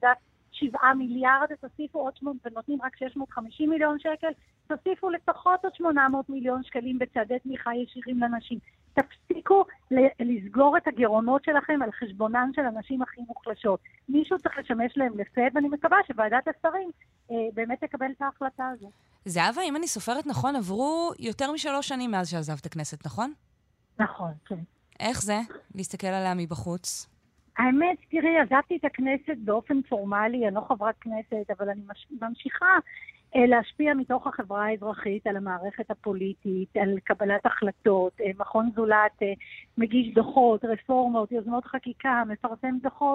1.7 מיליארד, תוסיפו עוד ונותנים רק 650 מיליון שקל, תוסיפו לפחות עוד 800 מיליון שקלים בצעדי תמיכה ישירים לנשים. תפסיקו לסגור את הגירעונות שלכם על חשבונן של הנשים הכי מוחלשות. מישהו צריך לשמש להם לפה, ואני מקווה שוועדת השרים באמת תקבל את ההחלטה הזו. זהבה, אם אני סופרת נכון, עברו יותר מ3 שנים מאז שעזבת הכנסת, נכון? נכון, כן. איך זה? להסתכל עליה מבחוץ? האמת, תראי, עזבתי את הכנסת באופן פורמלי, אני לא חברת כנסת, אבל אני ממשיכה להשפיע מתוך החברה האזרחית על המערכת הפוליטית, על קבלת החלטות. מכון זולת מגיש דוחות, רפורמות, יוזמות חקיקה, מפרסם דוחות,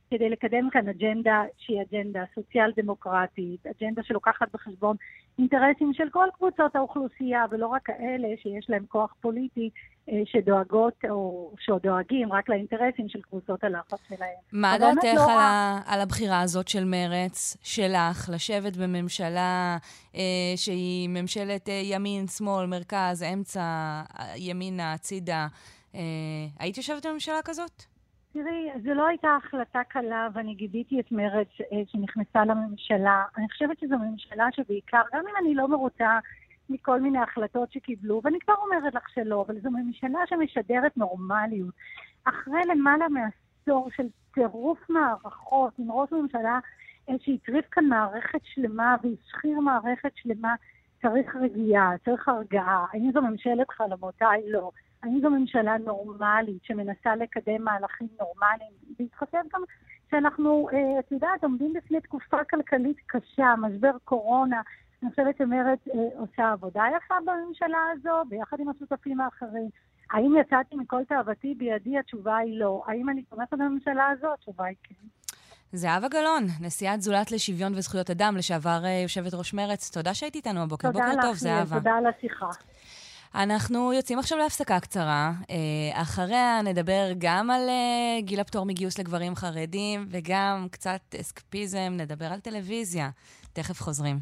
כדי לקדם כאן אג'נדה שהיא אג'נדה סוציאל דמוקרטית, אג'נדה שלוקחת בחשבון אינטרסים של כל קבוצות האוכלוסייה, ולא רק כאלה שיש להם כוח פוליטי שדואגות או שדואגים רק לאינטרסים של קבוצות הלחץ שלהם. מה דעתך על הבחירה הזאת של מרץ, שלך, לשבת בממשלה שהיא ממשלת ימין, שמאל, מרכז, אמצע, ימינה, הצידה? היית יושבת בממשלה כזאת? תראי, זו לא הייתה החלטה קלה, ואני גיביתי את מרץ שנכנסה לממשלה. אני חושבת שזו ממשלה שבעיקר, גם אם אני לא מרוצה מכל מיני החלטות שקיבלו, ואני כבר אומרת לך שלא, אבל זו ממשלה שמשדרת נורמליות. אחרי למעלה מעשור של טירוף מערכות, עם ראש ממשלה שהטריף כאן מערכת שלמה והשחיר מערכת שלמה, צריך רגיעה, צריך הרגעה. האם זו ממשלת חלומותיי? לא. האם זו ממשלה נורמלית שמנסה לקדם מהלכים נורמליים? להתחשב גם שאנחנו, את יודעת, עומדים בפני תקופה כלכלית קשה, משבר קורונה. אני חושבת שמרץ עושה עבודה יפה בממשלה הזו, ביחד עם השותפים האחרים. האם יצאתי מכל תאוותי בידי? התשובה היא לא. האם אני תומכת בממשלה הזו? התשובה היא כן. זהבה גלאון, נשיאת זולת לשוויון וזכויות אדם, לשעבר יושבת ראש מרץ. תודה שהיית איתנו הבוקר. בוקר טוב, זהבה. תודה על השיחה. אנחנו יוצאים עכשיו להפסקה קצרה. אחריה נדבר גם על גיל הפטור מגיוס לגברים חרדים, וגם קצת אסקפיזם, נדבר על טלוויזיה. תכף חוזרים.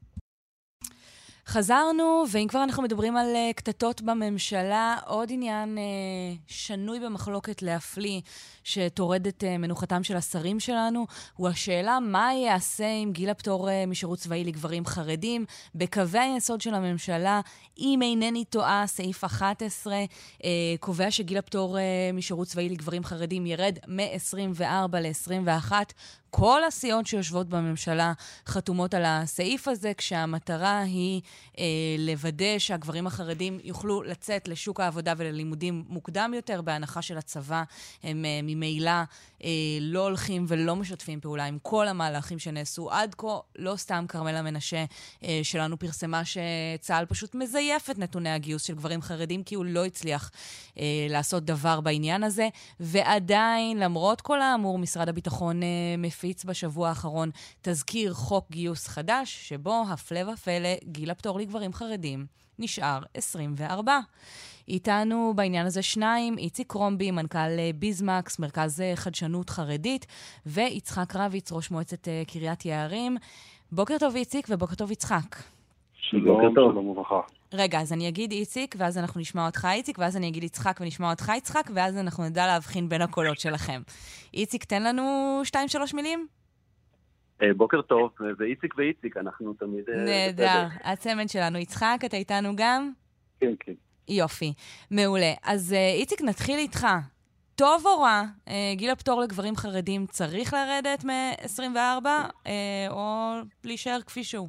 חזרנו, ואם כבר אנחנו מדברים על קטטות בממשלה, עוד עניין שנוי במחלוקת להפליא שתורד את מנוחתם של השרים שלנו, הוא השאלה מה יעשה עם גיל הפטור משירות צבאי לגברים חרדים. בקווי היסוד של הממשלה, אם אינני טועה, סעיף 11 קובע שגיל הפטור משירות צבאי לגברים חרדים ירד מ-24 ל-21. כל הסיעות שיושבות בממשלה חתומות על הסעיף הזה, כשהמטרה היא לוודא שהגברים החרדים יוכלו לצאת לשוק העבודה וללימודים מוקדם יותר, בהנחה של הצבא הם ממילא לא הולכים ולא משתפים פעולה עם כל המהלכים שנעשו עד כה. לא סתם כרמלה מנשה שלנו פרסמה שצה"ל פשוט מזייף את נתוני הגיוס של גברים חרדים, כי הוא לא הצליח לעשות דבר בעניין הזה, ועדיין למרות כל האמור משרד הביטחון מפיץ בשבוע האחרון תזכיר חוק גיוס חדש, שבו הפלא ופלא גיל הפטור לגברים חרדים נשאר 24. איתנו בעניין הזה שניים, איציק קרומבי, מנכ"ל ביזמקס, מרכז חדשנות חרדית, ויצחק רביץ, ראש מועצת קריית יערים. בוקר טוב איציק ובוקר טוב יצחק. שלום, שלום וברכה. רגע, אז אני אגיד איציק, ואז אנחנו נשמע אותך איציק, ואז אני אגיד יצחק ונשמע אותך יצחק, ואז אנחנו נדע להבחין בין הקולות שלכם. איציק, תן לנו 2-3 מילים. בוקר טוב, זה איציק ואיציק, אנחנו תמיד... נהדר, הצמד שלנו. יצחק, אתה איתנו גם? כן, כן. יופי, מעולה. אז איציק, נתחיל איתך. טוב או רע, גיל הפטור לגברים חרדים צריך לרדת מ-24, או להישאר כפי שהוא?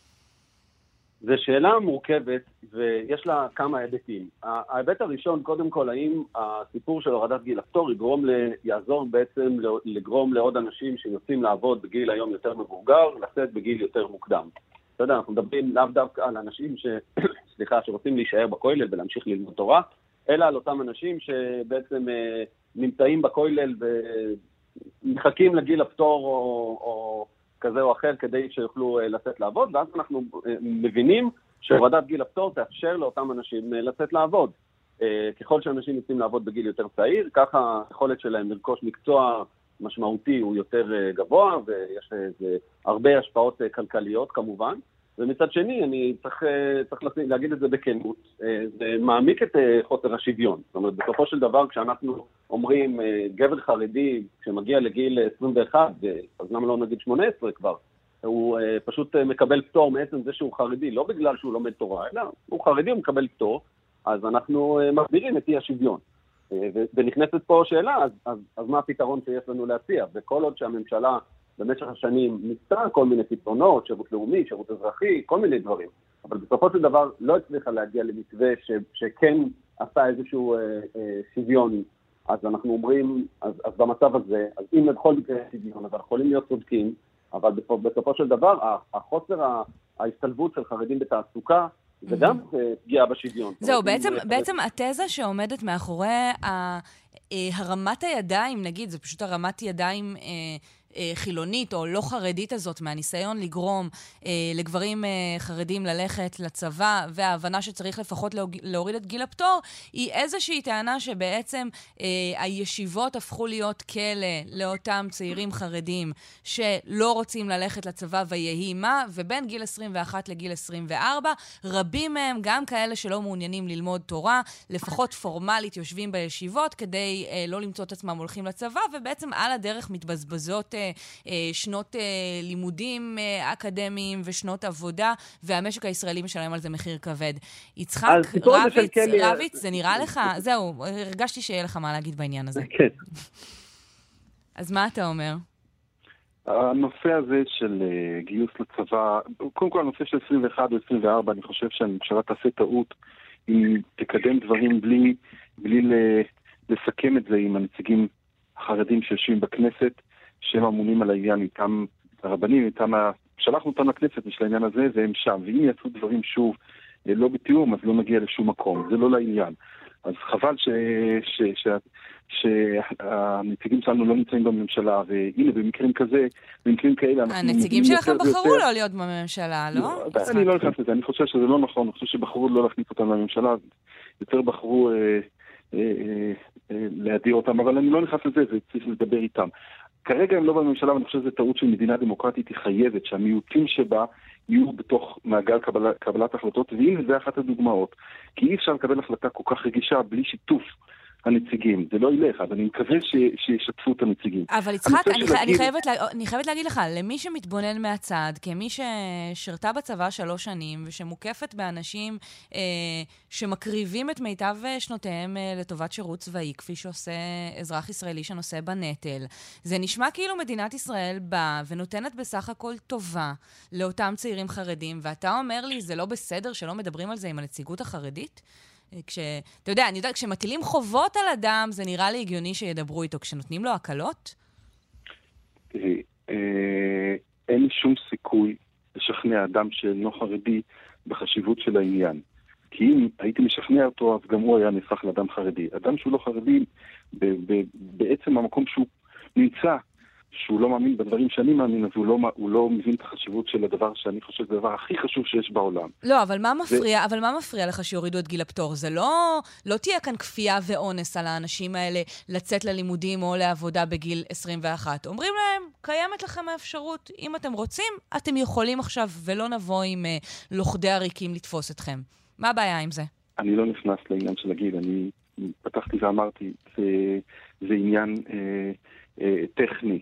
זו שאלה מורכבת, ויש לה כמה היבטים. ההיבט הראשון, קודם כל, האם הסיפור של הורדת גיל הפטור יעזור בעצם לגרום לעוד אנשים שיוצאים לעבוד בגיל היום יותר מבוגר, לצאת בגיל יותר מוקדם. אתה יודע, אנחנו מדברים לאו דווקא על אנשים שרוצים להישאר בכולל ולהמשיך ללמוד תורה, אלא על אותם אנשים שבעצם נמצאים בכולל ומחכים לגיל הפטור או כזה או אחר כדי שיוכלו לצאת לעבוד, ואז אנחנו מבינים שהורדת גיל הפטור תאפשר לאותם אנשים לצאת לעבוד. ככל שאנשים יוצאים לעבוד בגיל יותר צעיר, ככה היכולת שלהם לרכוש מקצוע משמעותי הוא יותר גבוה, ויש הרבה השפעות כלכליות כמובן. ומצד שני, אני צריך להגיד את זה בכנות, זה מעמיק את חוסר השוויון. זאת אומרת, בסופו של דבר, כשאנחנו אומרים גבר חרדי, כשמגיע לגיל 21, אז למה לא נגיד 18 כבר, הוא פשוט מקבל פטור מעצם זה שהוא חרדי, לא בגלל שהוא לומד תורה, אלא הוא חרדי, הוא מקבל פטור, אז אנחנו מסבירים את אי השוויון. ונכנסת פה שאלה, אז מה הפתרון שיש לנו להציע? וכל עוד שהממשלה במשך השנים ניסתה כל מיני פתרונות, שירות לאומי, שירות אזרחי, כל מיני דברים. אבל בסופו של דבר לא הצליחה להגיע למתווה שכן עשה איזשהו שוויון. אז אנחנו אומרים, אז במצב הזה, אז אם בכל מקרה שוויון, אז אנחנו יכולים להיות צודקים, אבל בסופו של דבר, החוסר ההשתלבות של חרדים בתעסוקה, זה גם פגיעה בשוויון. זהו, בעצם התזה שעומדת מאחורי הרמת הידיים, נגיד, זה פשוט הרמת ידיים חילונית או לא חרדית הזאת, מהניסיון לגרום לגברים חרדים ללכת לצבא, וההבנה שצריך לפחות להוריד את גיל הפטור, היא איזושהי טענה שבעצם הישיבות הפכו להיות כלא לאותם צעירים חרדים שלא רוצים ללכת לצבא ויהי מה, ובין גיל 21 לגיל 24, רבים מהם, גם כאלה שלא מעוניינים ללמוד תורה, לפחות פורמלית יושבים בישיבות כדי לא למצוא את עצמם הולכים לצבא, ובעצם על הדרך מתבזבזות שנות לימודים אקדמיים ושנות עבודה, והמשק הישראלי משלם על זה מחיר כבד. יצחק, רביץ, זה נראה לך? זהו, הרגשתי שיהיה לך מה להגיד בעניין הזה. כן. אז מה אתה אומר? הנושא הזה של גיוס לצבא, קודם כל הנושא של 21 או 24, אני חושב שהממשלה תעשה טעות אם תקדם דברים בלי לסכם את זה עם הנציגים החרדים שיושבים בכנסת, שהם אמונים על העניין איתם הרבנים, איתם שלחנו אותם לכנסת בשביל העניין הזה, והם שם. ואם יעשו דברים שוב לא בתיאום, אז לא נגיע לשום מקום. זה לא לעניין. אז חבל שהנציגים שלנו לא נמצאים בממשלה, והנה במקרים כאלה... הנציגים שלכם בחרו לא להיות בממשלה, לא? אני לא נכנס לזה, אני חושב שזה לא נכון, אני חושב שבחרו לא להכניס אותם לממשלה, יותר בחרו להדיר אותם, אבל אני לא נכנס לזה, צריך לדבר איתם. כרגע הם לא בממשלה, ואני חושב שזו טעות של מדינה דמוקרטית, היא חייבת שהמיעוטים שבה יהיו בתוך מעגל קבלת החלטות, והנה זה אחת הדוגמאות, כי אי אפשר לקבל החלטה כל כך רגישה בלי שיתוף הנציגים. זה לא ילך, אבל אני מקווה שישתפו את הנציגים. אבל יצחק, אני חייבת להגיד לך, למי שמתבונן מהצד, כמי ששרתה בצבא 3 שנים, ושמוקפת באנשים שמקריבים את מיטב שנותיהם לטובת שירות צבאי, כפי שעושה אזרח ישראלי שנושא בנטל, זה נשמע כאילו מדינת ישראל באה ונותנת בסך הכל טובה לאותם צעירים חרדים, ואתה אומר לי, זה לא בסדר שלא מדברים על זה עם הנציגות החרדית? אתה יודע, אני יודעת, כשמטילים חובות על אדם, זה נראה לי הגיוני שידברו איתו. כשנותנים לו הקלות? אין שום סיכוי לשכנע אדם שאינו חרדי בחשיבות של העניין. כי אם הייתי משכנע אותו, אז גם הוא היה נהפך לאדם חרדי. אדם שהוא לא חרדי, בעצם המקום שהוא נמצא, שהוא לא מאמין בדברים שאני מאמין, אז הוא לא מבין את החשיבות של הדבר שאני חושב, זה הדבר הכי חשוב שיש בעולם. לא, אבל מה מפריע לך שיורידו את גיל הפטור? זה לא תהיה כאן כפייה ואונס על האנשים האלה לצאת ללימודים או לעבודה בגיל 21. אומרים להם, קיימת לכם האפשרות, אם אתם רוצים, אתם יכולים עכשיו, ולא נבוא עם לוכדי עריקים לתפוס אתכם. מה הבעיה עם זה? אני לא נכנס לעניין של הגיל, אני פתחתי ואמרתי, זה עניין טכני.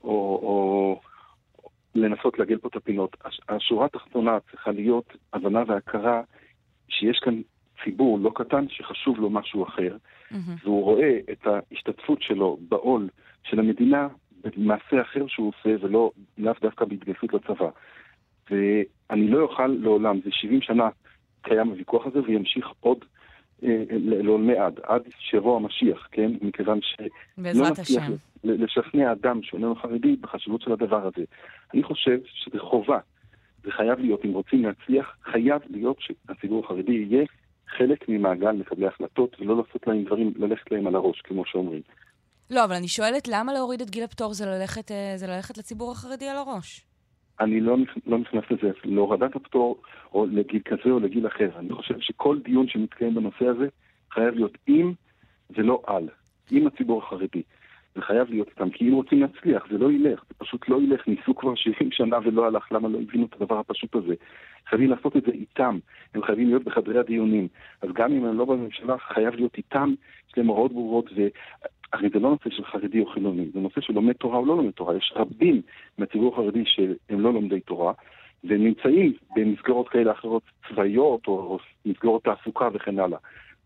או לנסות להגל פה את הפינות. השורה התחתונה צריכה להיות הבנה והכרה שיש כאן ציבור לא קטן שחשוב לו משהו אחר, והוא רואה את ההשתתפות שלו בעול של המדינה במעשה אחר שהוא עושה, ולא לאו דווקא בהתגייסות לצבא. ואני לא אוכל לעולם, זה 70 שנה קיים הוויכוח הזה, וימשיך עוד לעולמי עד שיבוא המשיח, כן? מכיוון שלא נצליח לשכנע אדם שאיננו חרדי בחשיבות של הדבר הזה. אני חושב שזה חובה, זה חייב להיות, אם רוצים להצליח, חייב להיות שהציבור החרדי יהיה חלק ממעגל מקבלי החלטות, ולא לעשות להם דברים, ללכת להם על הראש, כמו שאומרים. לא, אבל אני שואלת, למה להוריד את גיל הפטור זה ללכת לציבור החרדי על הראש? אני לא נכנס לזה, להורדת הפטור, או לגיל כזה או לגיל אחר. אני חושב שכל דיון שמתקיים בנושא הזה, חייב להיות עם ולא על. עם הציבור החרדי. זה חייב להיות איתם, כי אם רוצים להצליח, זה לא ילך. זה פשוט לא ילך. ניסו כבר 70 שנה ולא הלך. למה לא הבינו את הדבר הפשוט הזה? חייבים לעשות את זה איתם. הם חייבים להיות בחדרי הדיונים. אז גם אם הם לא בממשלה, חייב להיות איתם. יש להם הוראות ברורות הרי זה לא נושא של חרדי או חילוני, זה נושא של לומד תורה או לא לומד תורה. יש רבים מהציבור החרדי שהם לא לומדי תורה, והם נמצאים במסגרות כאלה אחרות צבאיות או מסגרות תעסוקה וכן הלאה.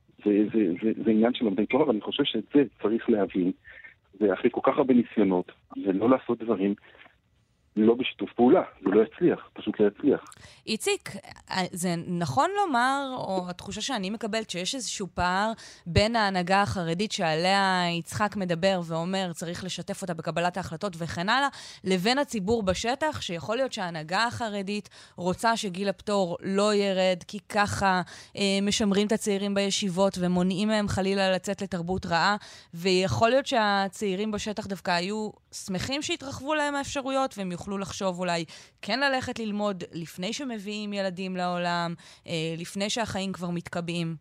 זה עניין של לומדי תורה, ואני חושב שאת זה צריך להבין, ואחרי כל כך הרבה ניסיונות, ולא לעשות דברים לא בשיתוף פעולה, זה לא יצליח, פשוט לא יצליח. איציק, זה נכון לומר, או התחושה שאני מקבלת, שיש איזשהו פער בין ההנהגה החרדית שעליה יצחק מדבר ואומר, צריך לשתף אותה בקבלת ההחלטות וכן הלאה, לבין הציבור בשטח, שיכול להיות שההנהגה החרדית רוצה שגיל הפטור לא ירד, כי ככה משמרים את הצעירים בישיבות ומונעים מהם חלילה לצאת לתרבות רעה, ויכול להיות שהצעירים בשטח דווקא היו שמחים שהתרחבו להם האפשרויות, והם יוכלו לחשוב אולי כן ללכת ללמוד לפני שמביאים ילדים לעולם, לפני שהחיים כבר מתקבעים.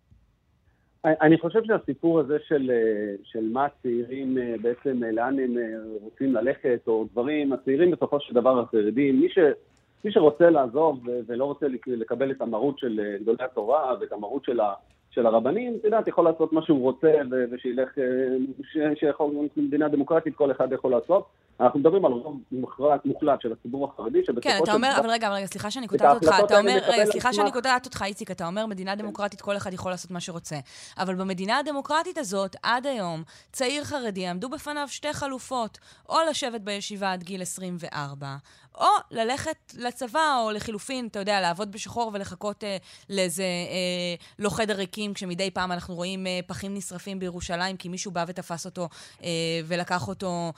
אני חושב שהסיפור הזה של מה הצעירים בעצם, לאן הם רוצים ללכת או דברים, הצעירים בסופו של דבר החרדים, מי שרוצה לעזוב ולא רוצה לקבל את המרות של גדולי התורה ואת המרות של הרבנים, תדעת, יכול לעשות מה שהוא רוצה ושילך, שיכול, במדינה דמוקרטית כל אחד יכול לעשות. אנחנו מדברים על רוב מוחלט של הציבור החרדי, כן, אתה אומר, אבל רגע, סליחה שאני קוטעת אותך, סליחה שאני קוטעת אותך, איציק, אתה אומר, מדינה דמוקרטית, כל אחד יכול לעשות מה שרוצה. אבל במדינה הדמוקרטית הזאת, עד היום, צעיר חרדי, עמדו בפניו שתי חלופות, או לשבת בישיבה עד גיל 24, או ללכת לצבא, או לחילופין, אתה יודע, לעבוד בשחור ולחכות לאיזה לא חדר ריקים, כשמדי פעם אנחנו רואים פחים נשרפים בירושלים, כי מישהו בא ותפס אותו ולקח אותו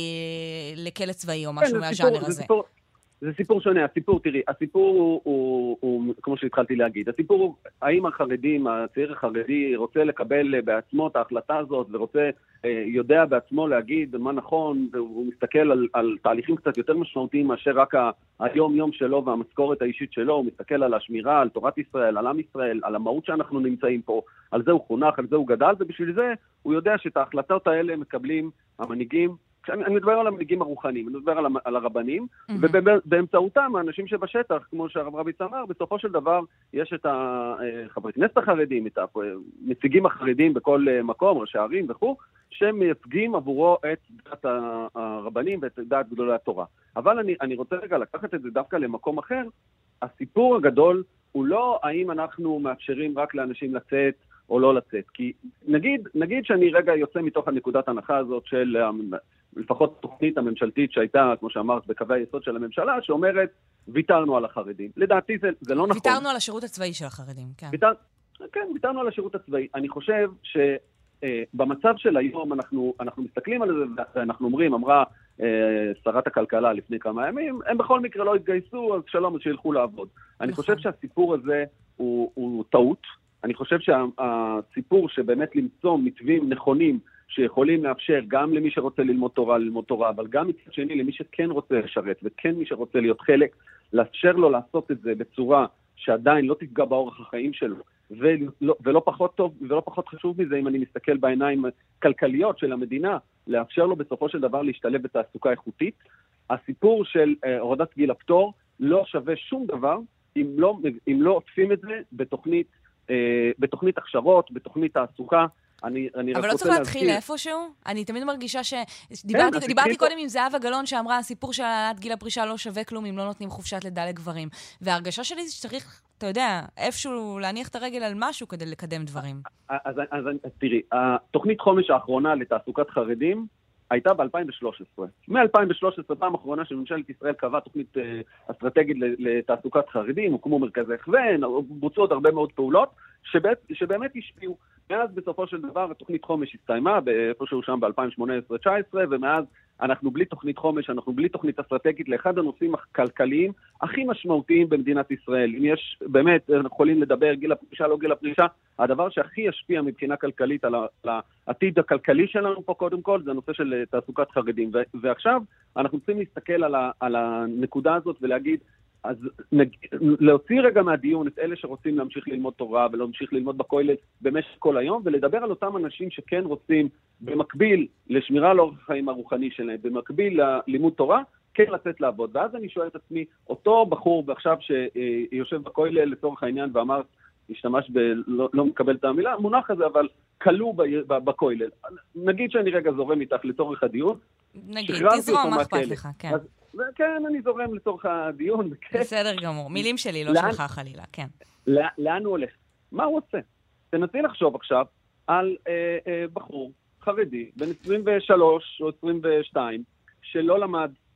לכלא צבאי או משהו מהז'אנר הזה. זה סיפור שונה, הסיפור הוא, כמו שהתחלתי להגיד, הסיפור הוא, האם הצעיר החרדי רוצה לקבל בעצמו את ההחלטה הזאת, ורוצה, יודע בעצמו להגיד מה נכון, והוא מסתכל על תהליכים קצת יותר משמעותיים מאשר רק היום-יום שלו והמשכורת האישית שלו, הוא מסתכל על השמירה, על תורת ישראל, על עם ישראל, על המהות שאנחנו נמצאים פה, על זה הוא חונך, על זה הוא גדל, ובשביל זה הוא יודע שאת ההחלטות האלה מקבלים המנהיגים, אני מדבר על המנהיגים הרוחניים, אני מדבר על הרבנים, ובאמצעותם האנשים שבשטח, כמו שהרב רביץ אמר, בסופו של דבר יש את חברי כנסת החרדים, את הנציגים החרדים בכל מקום, ראשי ערים וכו', שמייצגים עבורו את דעת הרבנים ואת דעת גדולי התורה. אבל אני רוצה רגע לקחת את זה דווקא למקום אחר. הסיפור הגדול הוא לא האם אנחנו מאפשרים רק לאנשים לצאת או לא לצאת. כי נגיד שאני רגע יוצא מתוך הנקודת הנחה הזאת של לפחות תוכנית הממשלתית שהייתה, כמו שאמרת, בקווי היסוד של הממשלה, שאומרת, ויתרנו על החרדים. לדעתי זה לא נכון. ויתרנו על השירות הצבאי של החרדים, כן. כן, ויתרנו על השירות הצבאי. אני חושב שבמצב של היום אנחנו מסתכלים על זה, ואנחנו אמרה שרת הכלכלה לפני כמה ימים, הם בכל מקרה לא התגייסו, אז שלום, אז שילכו לעבוד. אני חושב שהסיפור הזה הוא טעות. אני חושב שהסיפור שבאמת למצוא מתווים נכונים, שיכולים לאפשר גם למי שרוצה ללמוד תורה, אבל גם מצד שני למי שכן רוצה לשרת, וכן מי שרוצה להיות חלק, לאפשר לו לעשות את זה בצורה שעדיין לא תפגע באורח החיים שלו, ולא פחות טוב, ולא פחות חשוב מזה, אם אני מסתכל בעיניים כלכליות של המדינה, לאפשר לו בסופו של דבר להשתלב בתעסוקה איכותית. הסיפור של הורדת גיל הפטור לא שווה שום דבר, אם לא עוטפים את זה בתוכנית הכשרות, בתוכנית תעסוקה. אבל לא צריך להתחיל איפשהו? אני תמיד מרגישה דיברתי קודם עם זהבה גלאון שאמרה, הסיפור של העלאת גיל הפרישה לא שווה כלום אם לא נותנים חופשת לידה לגברים. וההרגשה שלי זה שצריך, אתה יודע, איפשהו להניח את הרגל על משהו כדי לקדם דברים. אז תראי, התוכנית חומש האחרונה לתעסוקת חרדים הייתה ב-2013. מ-2013, פעם האחרונה שממשלת ישראל קבעה תוכנית אסטרטגית לתעסוקת חרדים, הוקמו מרכזי הכוון, בוצעו עוד הרבה מאוד פעולות, שבאמת השפיעו. מאז בסופו של דבר התוכנית חומש הסתיימה, איפשהו שם ב-2018-2019, ומאז אנחנו בלי תוכנית חומש, אנחנו בלי תוכנית אסטרטגית לאחד הנושאים הכלכליים הכי משמעותיים במדינת ישראל. אם יש, באמת, אנחנו יכולים לדבר גיל הפרישה, לא גיל הפרישה, הדבר שהכי ישפיע מבחינה כלכלית על העתיד הכלכלי שלנו פה קודם כל, זה הנושא של תעסוקת חרדים. ועכשיו אנחנו צריכים להסתכל על הנקודה הזאת ולהגיד, אז להוציא רגע מהדיון את אלה שרוצים להמשיך ללמוד תורה ולהמשיך ללמוד בכולל במשך כל היום, ולדבר על אותם אנשים שכן רוצים במקביל לשמירה על אורח החיים הרוחני שלהם, במקביל ללימוד תורה, כן לצאת לעבוד. ואז אני שואל את עצמי, אותו בחור ועכשיו שיושב בכולל לצורך העניין ואמר, השתמש לא מקבל את המילה, מונח הזה, אבל קלו בכולל. נגיד שאני רגע זורם איתך לצורך הדיון. נגיד, תזרום, מה אכפת לך, כן. כן, אני זורם לצורך הדיון. בסדר גמור, מילים שלי, לא שלך חלילה, כן. לאן הוא הולך? מה הוא עושה? תנסי לחשוב עכשיו על בחור חרדי, בן 23 או 22, שלא למד,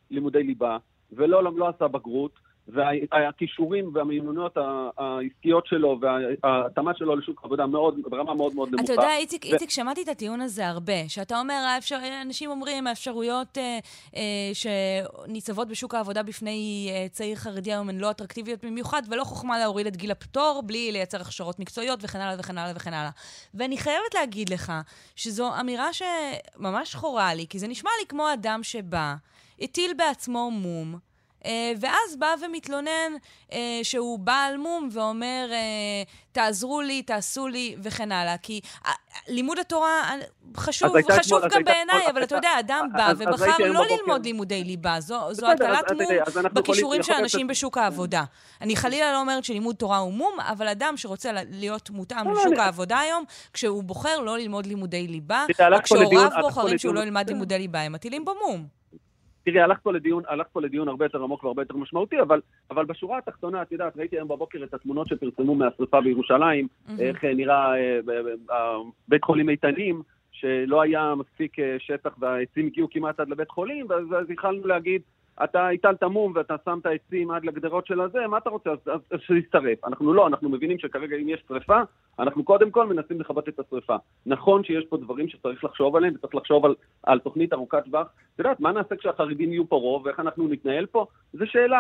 לימודי ליבה, ולא עשה בגרות, והכישורים והמיומנויות העסקיות שלו וההתאמה שלו לשוק עבודה ברמה מאוד מאוד נמוכה. אתה יודע, איציק, שמעתי את הטיעון הזה הרבה, שאתה אומר, אנשים אומרים, האפשרויות שניצבות בשוק העבודה בפני צעיר חרדי היום הן לא אטרקטיביות במיוחד, ולא חוכמה להוריד את גיל הפטור, בלי לייצר הכשרות מקצועיות וכן הלאה וכן הלאה וכן הלאה. ואני חייבת להגיד לך, שזו אמירה שממש חורה לי, כי זה נשמע לי כמו אדם שבא, הטיל בעצמו מום, ואז בא ומתלונן שהוא בעל מום ואומר, תעזרו לי, תעשו לי וכן הלאה. כי לימוד התורה חשוב גם בעיניי, אבל אתה יודע, אדם בא ובחר לא ללמוד לימודי ליבה. זו הטלת מום בכישורים של אנשים בשוק העבודה. אני חלילה לא אומרת שלימוד תורה הוא מום, אבל אדם שרוצה להיות מותאם לשוק העבודה היום, כשהוא בוחר לא ללמוד לימודי ליבה, רק כשהוריו בוחרים שהוא לא ילמד לימודי ליבה, הם מטילים בו מום. תראי, הלך פה לדיון הרבה יותר עמוק והרבה יותר משמעותי, אבל בשורה התחתונה, את יודעת, ראיתי היום בבוקר את התמונות שפרסמו מהשריפה בירושלים, איך נראה בית חולים איתנים, שלא היה מספיק שטח והעצים הגיעו כמעט עד לבית חולים, ואז יכלנו להגיד, אתה איתלת מום ואתה שמת עצים עד לגדרות של הזה, מה אתה רוצה? אז שישרף. אנחנו מבינים שכרגע אם יש שריפה, אנחנו קודם כל מנסים לכבות את השריפה. נכון שיש פה דברים שצריך לחשוב עליהם, וצריך לחשוב על תוכנית ארוכת טווח. אתה יודעת, מה נעשה כשהחרדים יהיו פה רוב, ואיך אנחנו נתנהל פה? זו שאלה.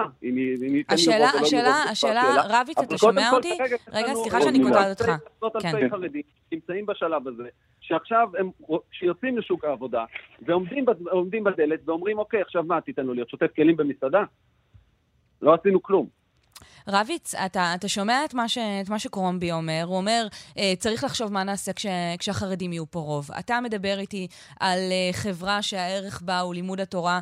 השאלה, רביץ, אתה שומע אותי? רגע, סליחה שאני קוטעת אותך. אלפי חרדים נמצאים בשלב הזה, שעכשיו הם שיוצאים לשוק העבודה, ועומדים בדלת, ואומרים, אוקיי, עכשיו מה, תיתן לו להיות שוטף כלים במסעדה? לא עשינו כלום. רביץ, אתה שומע את מה שקרומבי אומר, הוא אומר, צריך לחשוב מה נעשה כשהחרדים יהיו פה רוב. אתה מדבר איתי על חברה שהערך בה הוא לימוד התורה,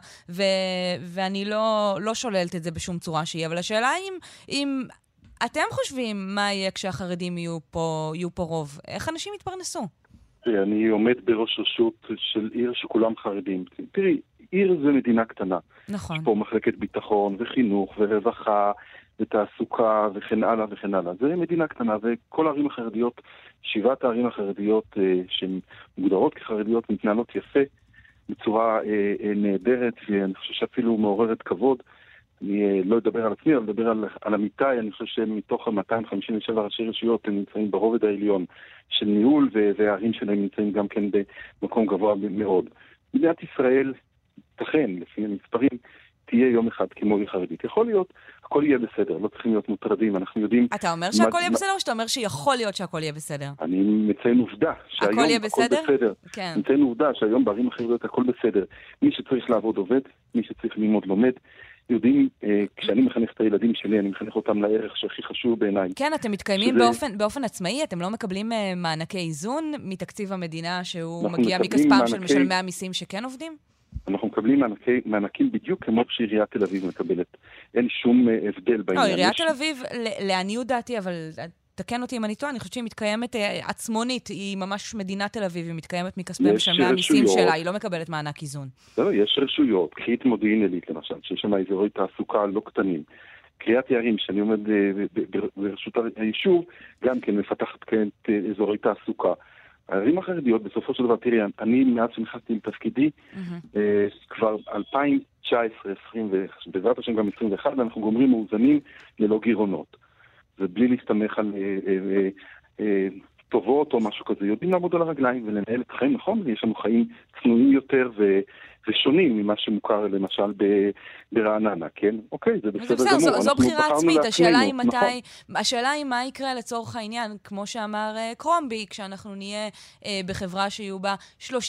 ואני לא שוללת את זה בשום צורה שהיא, אבל השאלה אם אתם חושבים מה יהיה כשהחרדים יהיו פה רוב, איך אנשים יתפרנסו? אני עומד בראש רשות של עיר שכולם חרדים. תראי, עיר זה מדינה קטנה. נכון. יש פה מחלקת ביטחון וחינוך ורווחה ותעסוקה וכן הלאה וכן הלאה. זה מדינה קטנה, וכל הערים החרדיות, 7 הערים החרדיות שמוגדרות כחרדיות מתנהלות יפה, בצורה נהדרת, ואני חושב שאפילו מעוררת כבוד. אני לא אדבר על עצמי, אבל אדבר על אמיתי. אני חושב שמתוך ה-257 ראשי רשויות הם נמצאים ברובד העליון של ניהול, והערים שלהם נמצאים גם כן במקום גבוה מאוד. מדינת ישראל, תכן, לפי המספרים, תהיה יום אחד כמו עיר חרדית. יכול להיות, הכל יהיה בסדר, לא צריכים להיות מוטרדים, אנחנו יודעים... אתה אומר שהכל יהיה בסדר, או שאתה אומר שיכול להיות שהכל יהיה בסדר? אני מציין עובדה, שהיום הכל בסדר. כן. מציין עובדה שהיום בערים החרדיות הכל בסדר. מי שצריך לעבוד עובד, מי שצריך ללמוד לומד. יודעים, כשאני מחנך את הילדים שלי, אני מחנך אותם לערך שהכי חשוב בעיניי. כן, אתם מתקיימים באופן עצמאי, אתם לא מקבלים מענקי איזון מתקציב המדינה שהוא מגיע מכספם של משלמי המיסים שכן עובדים? אנחנו מקבלים מענקים בדיוק כמו שעיריית תל אביב מקבלת. אין שום הבדל בעניין. עיריית תל אביב, לעניות דעתי, אבל תקן אותי אם אני טועה, אני חושבת שהיא מתקיימת עצמונית, היא ממש מדינת תל אביב, היא מתקיימת מכספי משלמי המיסים שלה, היא לא מקבלת מענק איזון. לא, יש רשויות, קחי את מודיעין עילית למשל, שיש שם אזורי תעסוקה לא קטנים. קריית יערים, שאני עומד ברשות היישוב, גם כן מפתחת את אזורי תעסוקה. הערים החרדיות, בסופו של דבר, תראי, אני מאז שנכנסתי לתפקידי, כבר 2019, 20, ובעזרת השם גם 21, ואנחנו גומרים מאוזנים ללא גירעונות. ובלי להסתמך על טובות או משהו כזה, יודעים לעמוד על הרגליים ולנהל את החיים, נכון? יש לנו חיים צנועים יותר ושונים ממה שמוכר למשל ברעננה, כן? אוקיי, זה בסדר גמור. זו בחירה עצמית, השאלה היא מה יקרה לצורך העניין, כמו שאמר קרומבי, כשאנחנו נהיה בחברה שיהיו בה 30%, 40%,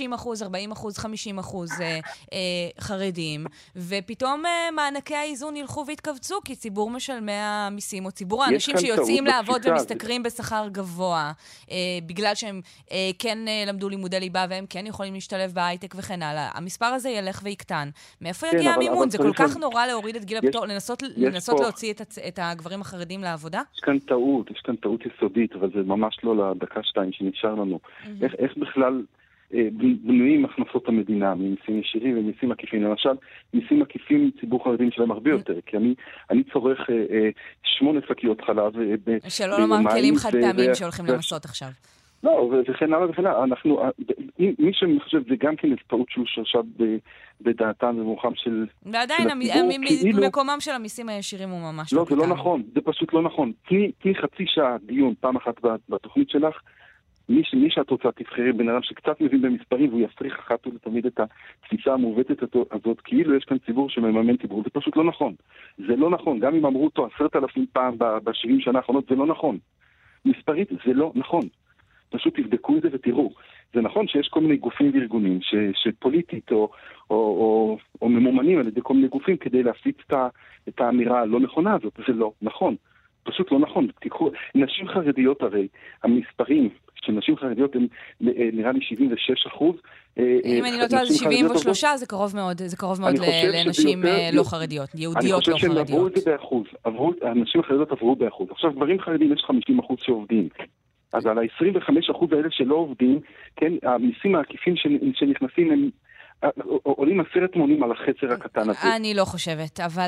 50% חרדים, ופתאום מענקי האיזון ילכו והתכווצו, כי ציבור משלמי המיסים, או ציבור האנשים שיוצאים לעבוד ומשתכרים בשכר גבוה, בגלל שהם כן למדו לימודי ליבה, והם כן יכולים להשתלב בהייטק וכן הלאה. המספר הזה ילך ויקטן. מאיפה יגיע המימון? זה כל כך נורא להוריד את גיל הפטור, לנסות להוציא את הגברים החרדים לעבודה? יש כאן טעות יסודית, אבל זה ממש לא לדקה-שתיים שנשאר לנו. איך בכלל בנויים הכנסות המדינה, ממיסים ישירים ומיסים עקיפים? למשל, מיסים עקיפים ציבור חרדים שלהם הרבה יותר, כי אני צורך 8 שקיות חלב שלא לומר כלים חד פעמים שהולכים למסות עכשיו. לא, וכן הלאה וכן הלאה. מי שחושב זה גם כן טעות שהוא שרשב בדעתם ומוחם של ועדיין, מקומם של המיסים הישירים הוא ממש לא, זה לא נכון, זה פשוט לא נכון. תני חצי שעה דיון פעם אחת בתוכנית שלך, מי שאת רוצה תבחרי בן אדם שקצת מבין במספרים והוא יפריך אחת ולתמיד את התפיסה המעוותת הזאת, כאילו יש כאן ציבור שמממן ציבור, זה פשוט לא נכון. זה לא נכון, גם אם אמרו אותו 10,000 פעם ב-70 שנה האחרונות, זה לא נכון. מספרית זה לא נכון. פשוט תבדקו את זה ותראו. זה נכון שיש כל מיני גופים וארגונים שפוליטית או ממומנים על ידי כל מיני גופים כדי להפיץ את האמירה הלא נכונה הזאת. זה לא נכון. פשוט לא נכון. תיקחו, נשים חרדיות הרי, המספרים של נשים חרדיות הם נראה לי 76%. אם אני לא טועה, זה 73, זה קרוב מאוד לנשים לא חרדיות, יהודיות לא חרדיות. אני חושב שהם עברו את זה באחוז. הנשים החרדיות עברו באחוז. עכשיו, גברים חרדים יש 50% שעובדים. אז על ה-25% האלה שלא עובדים, כן, המיסים העקיפים שנכנסים הם עולים 10 מונים על החצר הקטן הזה. אני לא חושבת, אבל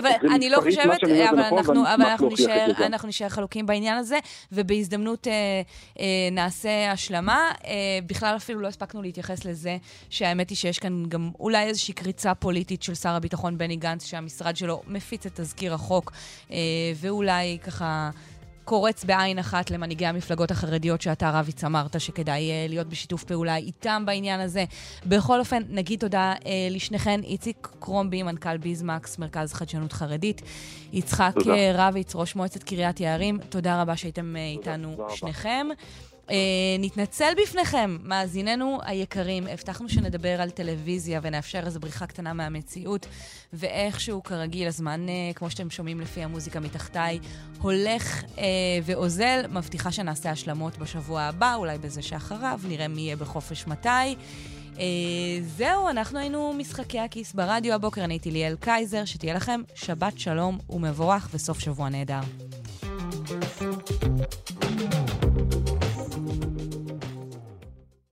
אנחנו נשאר חלוקים בעניין הזה, ובהזדמנות נעשה השלמה. בכלל אפילו לא הספקנו להתייחס לזה, שהאמת היא שיש כאן גם אולי איזושהי קריצה פוליטית של שר הביטחון בני גנץ, שהמשרד שלו מפיץ את תזכיר החוק, ואולי ככה קורץ בעין אחת למנהיגי המפלגות החרדיות שאתה רביץ אמרת שכדאי להיות בשיתוף פעולה איתם בעניין הזה. בכל אופן, נגיד תודה לשניכן. איציק קרומבי, מנכ"ל ביזמקס, מרכז חדשנות חרדית. יצחק רביץ, ראש מועצת קריית יערים. תודה רבה שהייתם איתנו שניכם. נתנצל בפניכם, מאזיננו היקרים. הבטחנו שנדבר על טלוויזיה ונאפשר איזו בריחה קטנה מהמציאות, ואיכשהו כרגיל הזמן, כמו שאתם שומעים לפי המוזיקה מתחתיי, הולך ואוזל. מבטיחה שנעשה השלמות בשבוע הבא, אולי בזה שאחריו, נראה מי יהיה בחופש מתי. זהו, אנחנו היינו משחקי הכיס ברדיו הבוקר. אני הייתי ליאל קייזר, שתהיה לכם שבת שלום ומבורך וסוף שבוע נהדר.